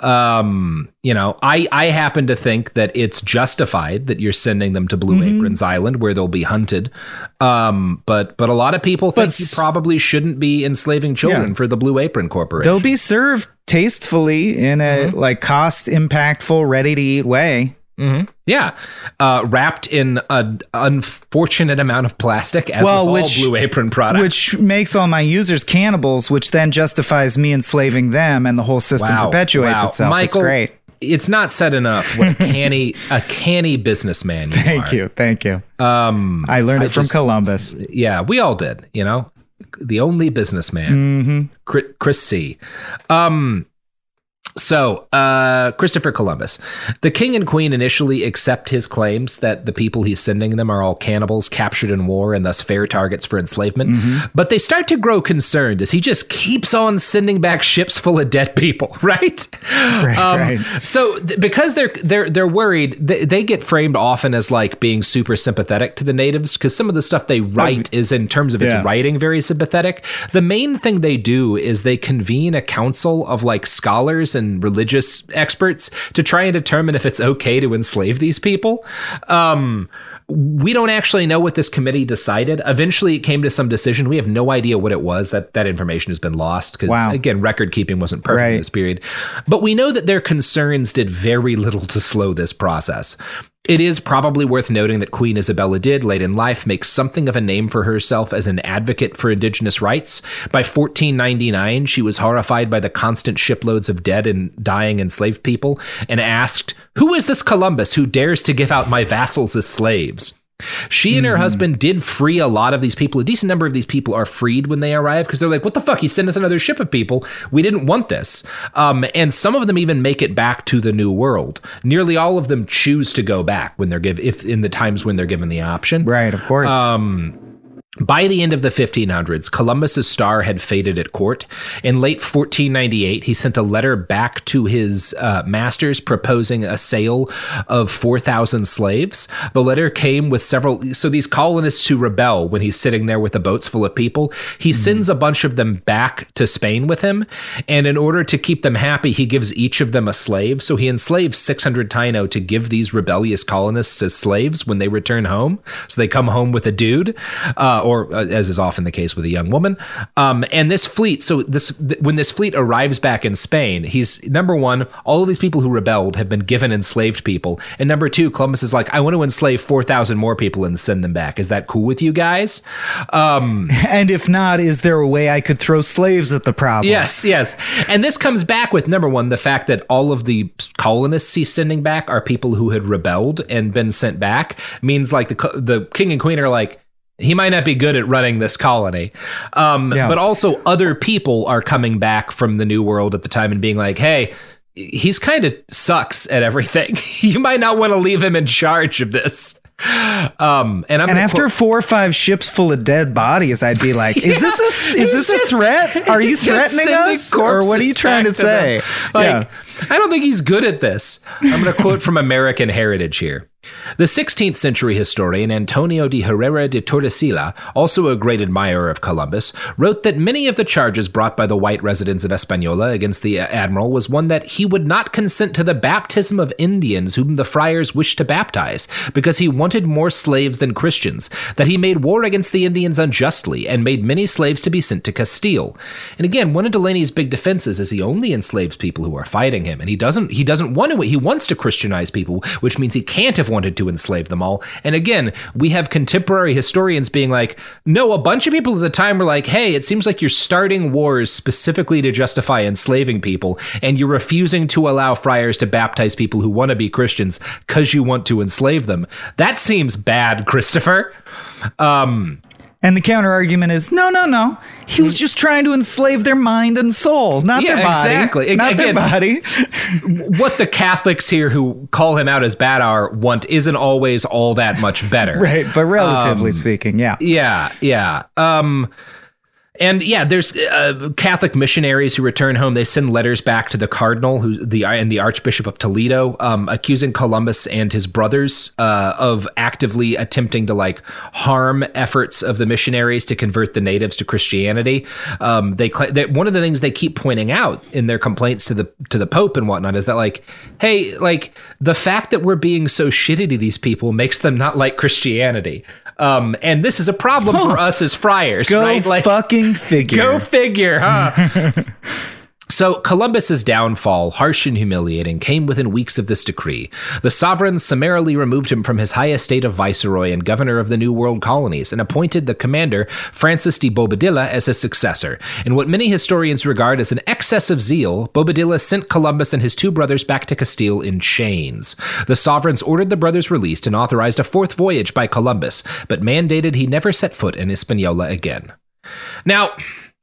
I happen to think that it's justified that you're sending them to Blue Aprons Island where they'll be hunted. But a lot of people think you probably shouldn't be enslaving children for the Blue Apron Corporation. They'll be served tastefully in a cost impactful, ready to eat way. Yeah. Wrapped in an unfortunate amount of plastic, as with all Blue Apron products. Which makes all my users cannibals, which then justifies me enslaving them, and the whole system perpetuates itself. Michael, it's great. It's not said enough what a canny business-man you are. Thank you. I learned it from Columbus. Yeah, we all did, The only businessman. Chris C. So, Christopher Columbus. The king and queen initially accept his claims that the people he's sending them are all cannibals captured in war and thus fair targets for enslavement. But they start to grow concerned as he just keeps on sending back ships full of dead people, right? Right. So, because they're worried, they get framed often as like being super sympathetic to the natives because some of the stuff they write is, in terms of its writing, very sympathetic. The main thing they do is they convene a council of like scholars and religious experts to try and determine if it's okay to enslave these people. We don't actually know what this committee decided. Eventually, it came to some decision. We have no idea what it was. That information has been lost because, again, record keeping wasn't perfect in this period. But we know that their concerns did very little to slow this process. It is probably worth noting that Queen Isabella did, late in life, make something of a name for herself as an advocate for indigenous rights. By 1499, she was horrified by the constant shiploads of dead and dying enslaved people and asked, "Who is this Columbus who dares to give out my vassals as slaves?" She and her husband did free a lot of these people. A decent number of these people are freed when they arrive because they're like, what the fuck? He sent us another ship of people. We didn't want this. And some of them even make it back to the New World. Nearly all of them choose to go back when they're in the times when they're given the option. Right, of course. By the end of the 1500s, Columbus's star had faded at court. In late 1498, he sent a letter back to his masters proposing a sale of 4,000 slaves. The letter came with so these colonists who rebel when he's sitting there with the boats full of people, he sends a bunch of them back to Spain with him. And in order to keep them happy, he gives each of them a slave. So he enslaves 600 Taino to give these rebellious colonists as slaves when they return home. So they come home with a dude. Or as is often the case with a young woman. And this fleet, when this fleet arrives back in Spain, he's, number one, all of these people who rebelled have been given enslaved people. And number two, Columbus is like, I want to enslave 4,000 more people and send them back. Is that cool with you guys? And if not, is there a way I could throw slaves at the problem? Yes. And this comes back with, number one, the fact that all of the colonists he's sending back are people who had rebelled and been sent back. Means like the king and queen are like, he might not be good at running this colony. But also other people are coming back from the New World at the time and being like, hey, he's kind of sucks at everything. You might not want to leave him in charge of this. And after 4 or 5 ships full of dead bodies, I'd be like, is this a threat? Are you threatening us? Or what are you trying to say? I don't think he's good at this. I'm going to quote from American Heritage here. The 16th century historian Antonio de Herrera de Tordesillas, also a great admirer of Columbus, wrote that many of the charges brought by the white residents of Hispaniola against the admiral was one that he would not consent to the baptism of Indians whom the friars wished to baptize, because he wanted more slaves than Christians, that he made war against the Indians unjustly, and made many slaves to be sent to Castile. And again, one of Delaney's big defenses is he only enslaves people who are fighting him, and he doesn't want to. He wants to Christianize people, which means he can't have wanted to enslave them all. And again, we have contemporary historians being like, no, a bunch of people at the time were like, hey, it seems like you're starting wars specifically to justify enslaving people, and you're refusing to allow friars to baptize people who want to be Christians because you want to enslave them. That seems bad, Christopher. And the counter argument is, no. He was just trying to enslave their mind and soul, not their body. Exactly. Not their body. What the Catholics here who call him out as bad want isn't always all that much better. Right, but relatively speaking, yeah. Yeah. And yeah, there's Catholic missionaries who return home. They send letters back to the cardinal and the Archbishop of Toledo, accusing Columbus and his brothers of actively attempting to harm efforts of the missionaries to convert the natives to Christianity. One of the things they keep pointing out in their complaints to the Pope and whatnot is that hey, the fact that we're being so shitty to these people makes them not like Christianity. And this is a problem for us as friars, right? Fucking figure. Go figure, huh? So Columbus's downfall, harsh and humiliating, came within weeks of this decree. The sovereign summarily removed him from his high estate of viceroy and governor of the New World colonies and appointed the commander, Francis de Bobadilla, as his successor. In what many historians regard as an excess of zeal, Bobadilla sent Columbus and his 2 brothers back to Castile in chains. The sovereigns ordered the brothers released and authorized a 4th voyage by Columbus, but mandated he never set foot in Hispaniola again. Now,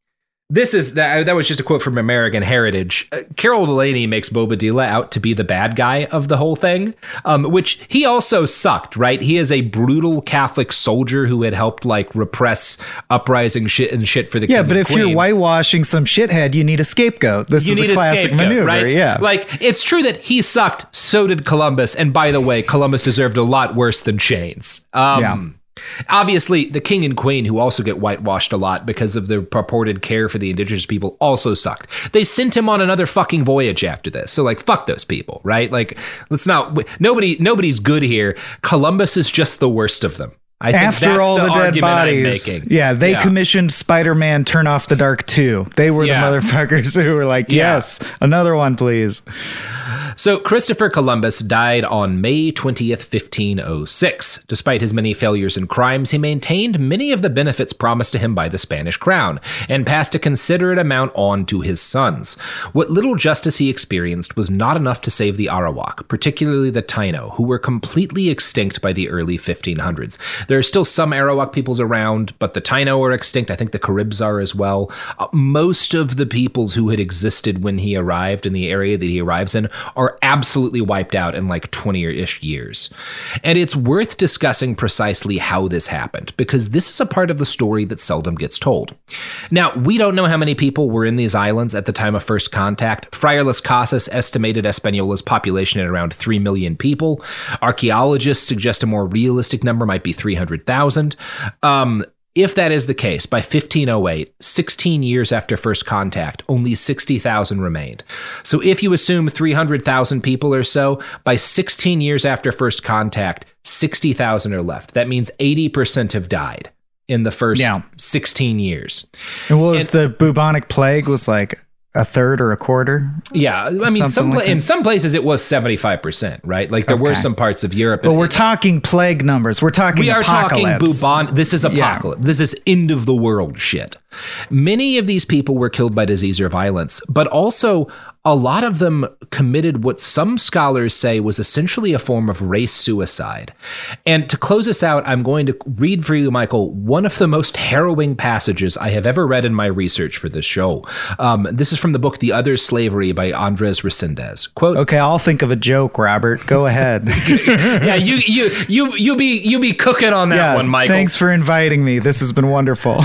that was just a quote from American Heritage. Carol Delaney makes Bobadilla out to be the bad guy of the whole thing, which he also sucked, right? He is a brutal Catholic soldier who had helped repress uprising shit for the king. Yeah, but if you're whitewashing some shithead, you need a scapegoat. This is a classic maneuver, right? Yeah. It's true that he sucked, so did Columbus, and by the way, Columbus deserved a lot worse than chains. Obviously, the king and queen, who also get whitewashed a lot because of their purported care for the indigenous people, also sucked. They sent him on another fucking voyage after this. So, fuck those people, right? Let's not... Nobody's good here. Columbus is just the worst of them. I think after all the dead bodies, they commissioned Spider-Man Turn Off the Dark 2. They were the motherfuckers who were like, yes, another one, please. So Christopher Columbus died on May 20th, 1506. Despite his many failures and crimes, he maintained many of the benefits promised to him by the Spanish crown and passed a considerate amount on to his sons. What little justice he experienced was not enough to save the Arawak, particularly the Taino, who were completely extinct by the early 1500s. There are still some Arawak peoples around, but the Taino are extinct. I think the Caribs are as well. Most of the peoples who had existed when he arrived in the area that he arrives in are absolutely wiped out in 20-ish years. And it's worth discussing precisely how this happened, because this is a part of the story that seldom gets told. Now, we don't know how many people were in these islands at the time of first contact. Friar Las Casas estimated Hispaniola population at around 3 million people. Archaeologists suggest a more realistic number might be 300,000. If that is the case, by 1508, 16 years after first contact, only 60,000 remained. So if you assume 300,000 people or so, by 16 years after first contact, 60,000 are left. That means 80% have died in the first 16 years. And the bubonic plague was a third or a quarter? Yeah. I mean, in some places it was 75%, right? There were some parts of Europe. But we're talking plague numbers. We're talking apocalypse. This is apocalypse. Yeah. This is end of the world shit. Many of these people were killed by disease or violence, but also a lot of them committed what some scholars say was essentially a form of race suicide. And to close us out, I'm going to read for you, Michael, one of the most harrowing passages I have ever read in my research for this show. This is from the book The Other Slavery by Andres Resendez. Quote, okay, I'll think of a joke, Robert. Go ahead. Yeah, you be cooking on that one, Michael. Thanks for inviting me. This has been wonderful.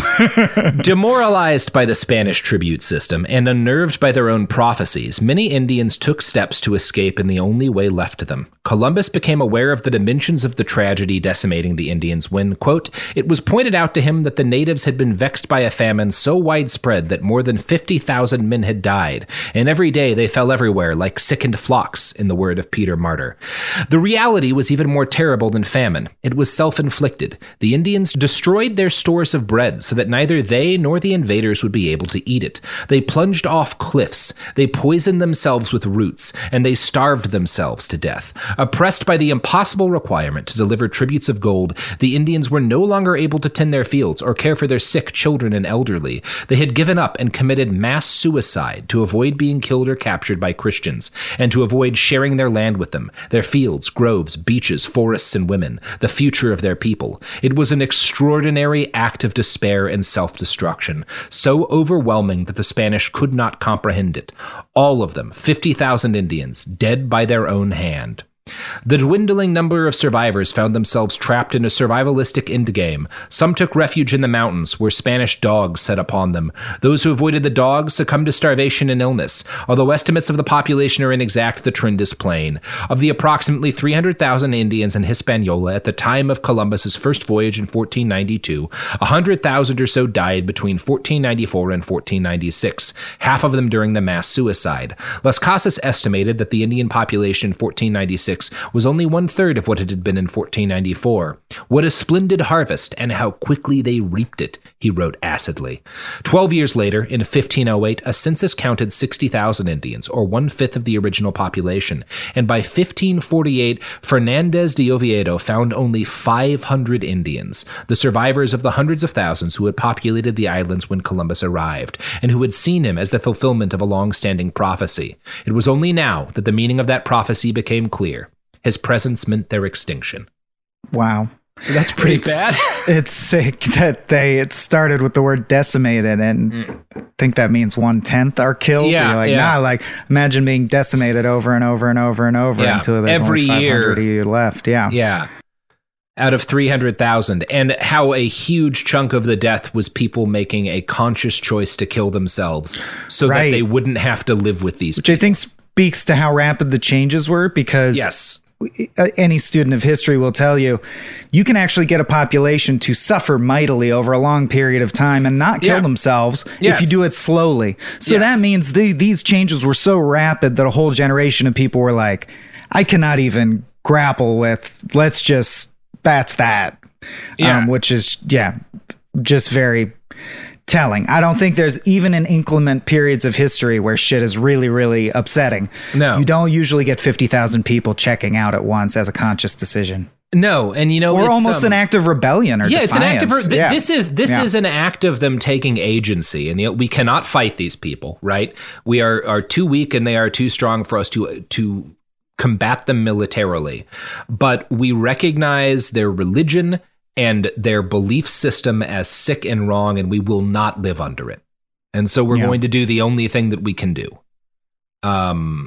Demoralized by the Spanish tribute system and unnerved by their own prophecies, many Indians took steps to escape in the only way left to them. Columbus became aware of the dimensions of the tragedy decimating the Indians when, quote, it was pointed out to him that the natives had been vexed by a famine so widespread that more than 50,000 men had died, and every day they fell everywhere like sickened flocks, in the word of Peter Martyr. The reality was even more terrible than famine. It was self-inflicted. The Indians destroyed their stores of bread so that neither they nor the invaders would be able to eat it. They plunged off cliffs. They poisoned themselves with roots, and they starved themselves to death. Oppressed by the impossible requirement to deliver tributes of gold, the Indians were no longer able to tend their fields or care for their sick children and elderly. They had given up and committed mass suicide to avoid being killed or captured by Christians, and to avoid sharing their land with them, their fields, groves, beaches, forests, and women, the future of their people. It was an extraordinary act of despair and self-destruction, so overwhelming that the Spanish could not comprehend it. All of them, 50,000 Indians, dead by their own hand. The dwindling number of survivors found themselves trapped in a survivalistic endgame. Some took refuge in the mountains, where Spanish dogs set upon them. Those who avoided the dogs succumbed to starvation and illness. Although estimates of the population are inexact, the trend is plain. Of the approximately 300,000 Indians in Hispaniola at the time of Columbus's first voyage in 1492, 100,000 or so died between 1494 and 1496, half of them during the mass suicide. Las Casas estimated that the Indian population in 1496 was only 1/3 of what it had been in 1494. What a splendid harvest, and how quickly they reaped it, he wrote acidly. 12 years later, in 1508, a census counted 60,000 Indians, or 1/5 of the original population, and by 1548, Fernandez de Oviedo found only 500 Indians, the survivors of the hundreds of thousands who had populated the islands when Columbus arrived, and who had seen him as the fulfillment of a long-standing prophecy. It was only now that the meaning of that prophecy became clear. His presence meant their extinction. Wow. So that's pretty bad. It's sick that it started with the word decimated, and I think that means 1/10 are killed. Yeah, You're like, imagine being decimated over and over and over and over until there's every only 500 of you left. Yeah. Yeah. Out of 300,000, and how a huge chunk of the death was people making a conscious choice to kill themselves so that they wouldn't have to live with these people. Which I think speaks to how rapid the changes were, because any student of history will tell you, you can actually get a population to suffer mightily over a long period of time and not kill themselves if you do it slowly. So that means these changes were so rapid that a whole generation of people were like, I cannot even grapple with, that's that. Which is, just very telling. I don't think there's even in inclement periods of history where shit is really, really upsetting. No. You don't usually get 50,000 people checking out at once as a conscious decision. No, and or almost an act of rebellion or defiance. It's an act of this is an act of them taking agency, and we cannot fight these people, right? We are too weak and they are too strong for us to combat them militarily. But we recognize their religion and their belief system as sick and wrong, and we will not live under it. And so we're going to do the only thing that we can do. And,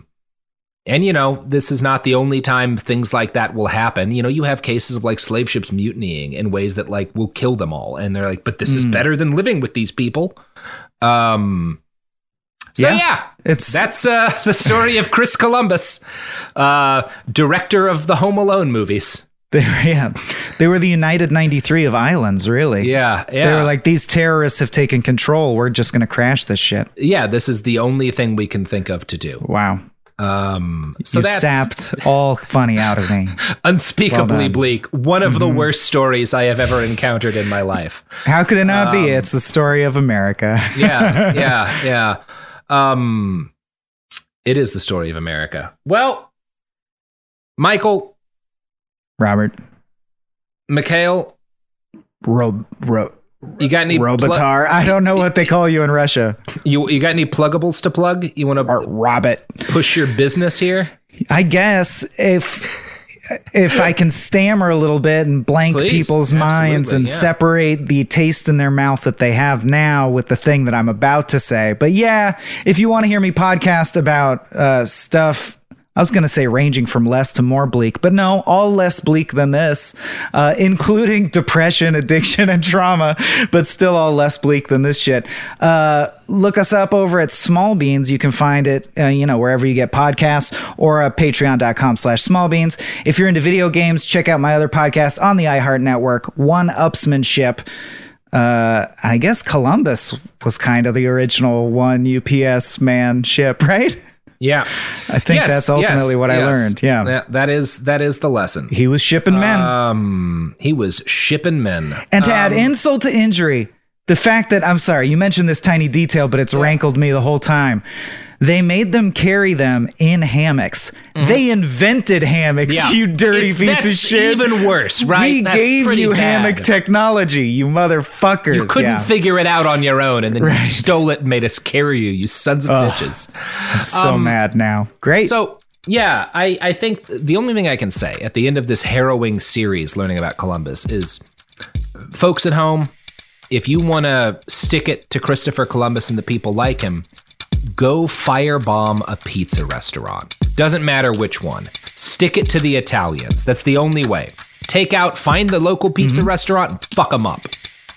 this is not the only time things like that will happen. You have cases of like slave ships mutinying in ways that like will kill them all. And they're like, but this is better than living with these people. That's the story of Chris Columbus, director of the Home Alone movies. They were the United 93 of islands, really. Yeah. They were like, these terrorists have taken control. We're just going to crash this shit. Yeah, this is the only thing we can think of to do. Wow. So that's sapped all funny out of me. Unspeakably bleak. One of the worst stories I have ever encountered in my life. How could it not be? It's the story of America. Yeah. It is the story of America. Well, Michael. Robert. Mikhail. You got any Robotar? I don't know what they call you in Russia. You got any pluggables to plug? You want to Robert push your business here? I guess if I can stammer a little bit and blank people's minds and separate the taste in their mouth that they have now with the thing that I'm about to say. But yeah, if you want to hear me podcast about stuff, I was going to say ranging from less to more bleak, but no, all less bleak than this, including depression, addiction, and trauma, but still all less bleak than this shit. Look us up over at Small Beans. You can find it, wherever you get podcasts, or patreon.com/smallbeans. If you're into video games, check out my other podcast on the iHeart Network, One Upsmanship. I guess Columbus was kind of the original One UPS man ship, right? Yeah, I think that's ultimately what I learned. Yeah, that is the lesson. He was shipping men. He was shipping men. And to add insult to injury, the fact that, I'm sorry, you mentioned this tiny detail, but it's rankled me the whole time. They made them carry them in hammocks. Mm-hmm. They invented hammocks, you dirty piece of shit. Even worse, right? We gave you hammock technology, you motherfuckers. You couldn't figure it out on your own, and then you stole it and made us carry you, you sons of bitches. I'm so mad now. Great. So, yeah, I think the only thing I can say at the end of this harrowing series, learning about Columbus, is folks at home, if you want to stick it to Christopher Columbus and the people like him, go firebomb a pizza restaurant. Doesn't matter which one. Stick it to the Italians. That's the only way. Find the local pizza restaurant and fuck them up.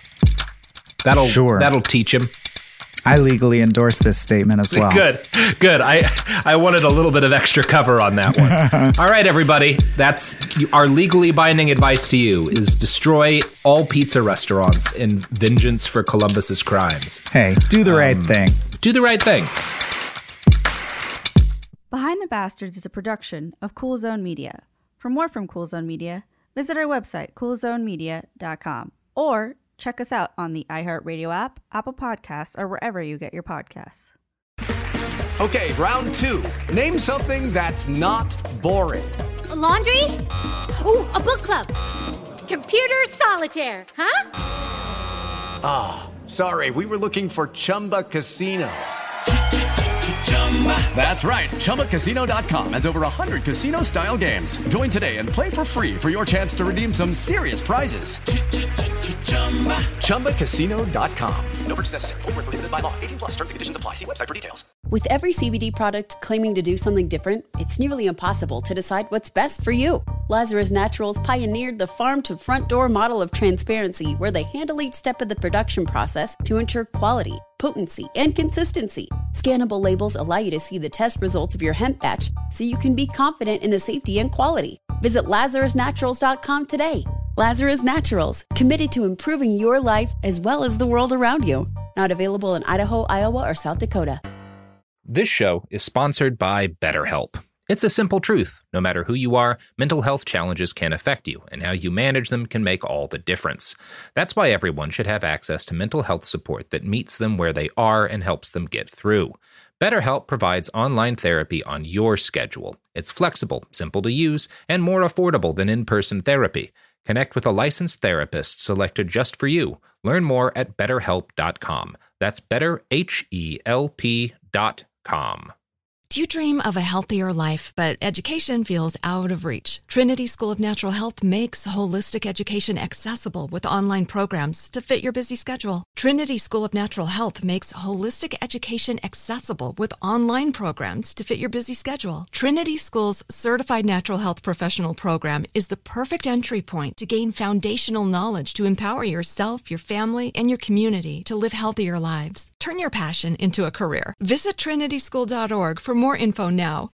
That'll teach them. I legally endorse this statement as well. Good. I wanted a little bit of extra cover on that one. All right, everybody. That's our legally binding advice to you is destroy all pizza restaurants in vengeance for Columbus's crimes. Hey, do the right thing. Do the right thing. Behind the Bastards is a production of Cool Zone Media. For more from Cool Zone Media, visit our website, coolzonemedia.com, or check us out on the iHeartRadio app, Apple Podcasts, or wherever you get your podcasts. Okay, round two. Name something that's not boring. A laundry? Ooh, a book club. Computer solitaire, huh? Ah, sorry, we were looking for Chumba Casino. That's right. ChumbaCasino.com has over 100 casino-style games. Join today and play for free for your chance to redeem some serious prizes. ChumbaCasino.com. No purchase necessary. Void where prohibited by law. 18+. Terms and conditions apply. See website for details. With every CBD product claiming to do something different, it's nearly impossible to decide what's best for you. Lazarus Naturals pioneered the farm-to-front-door model of transparency, where they handle each step of the production process to ensure quality, potency, and consistency. Scannable labels allow you to see the test results of your hemp batch, so you can be confident in the safety and quality. Visit LazarusNaturals.com today. Lazarus Naturals, committed to improving your life as well as the world around you. Not available in Idaho, Iowa, or South Dakota. This show is sponsored by BetterHelp. It's a simple truth. No matter who you are, mental health challenges can affect you, and how you manage them can make all the difference. That's why everyone should have access to mental health support that meets them where they are and helps them get through. BetterHelp provides online therapy on your schedule. It's flexible, simple to use, and more affordable than in-person therapy. Connect with a licensed therapist selected just for you. Learn more at BetterHelp.com. That's BetterHelp.com. Do you dream of a healthier life, but education feels out of reach? Trinity School of Natural Health makes holistic education accessible with online programs to fit your busy schedule. Trinity School of Natural Health makes holistic education accessible with online programs to fit your busy schedule. Trinity School's Certified Natural Health Professional Program is the perfect entry point to gain foundational knowledge to empower yourself, your family, and your community to live healthier lives. Turn your passion into a career. Visit trinityschool.org for more info now.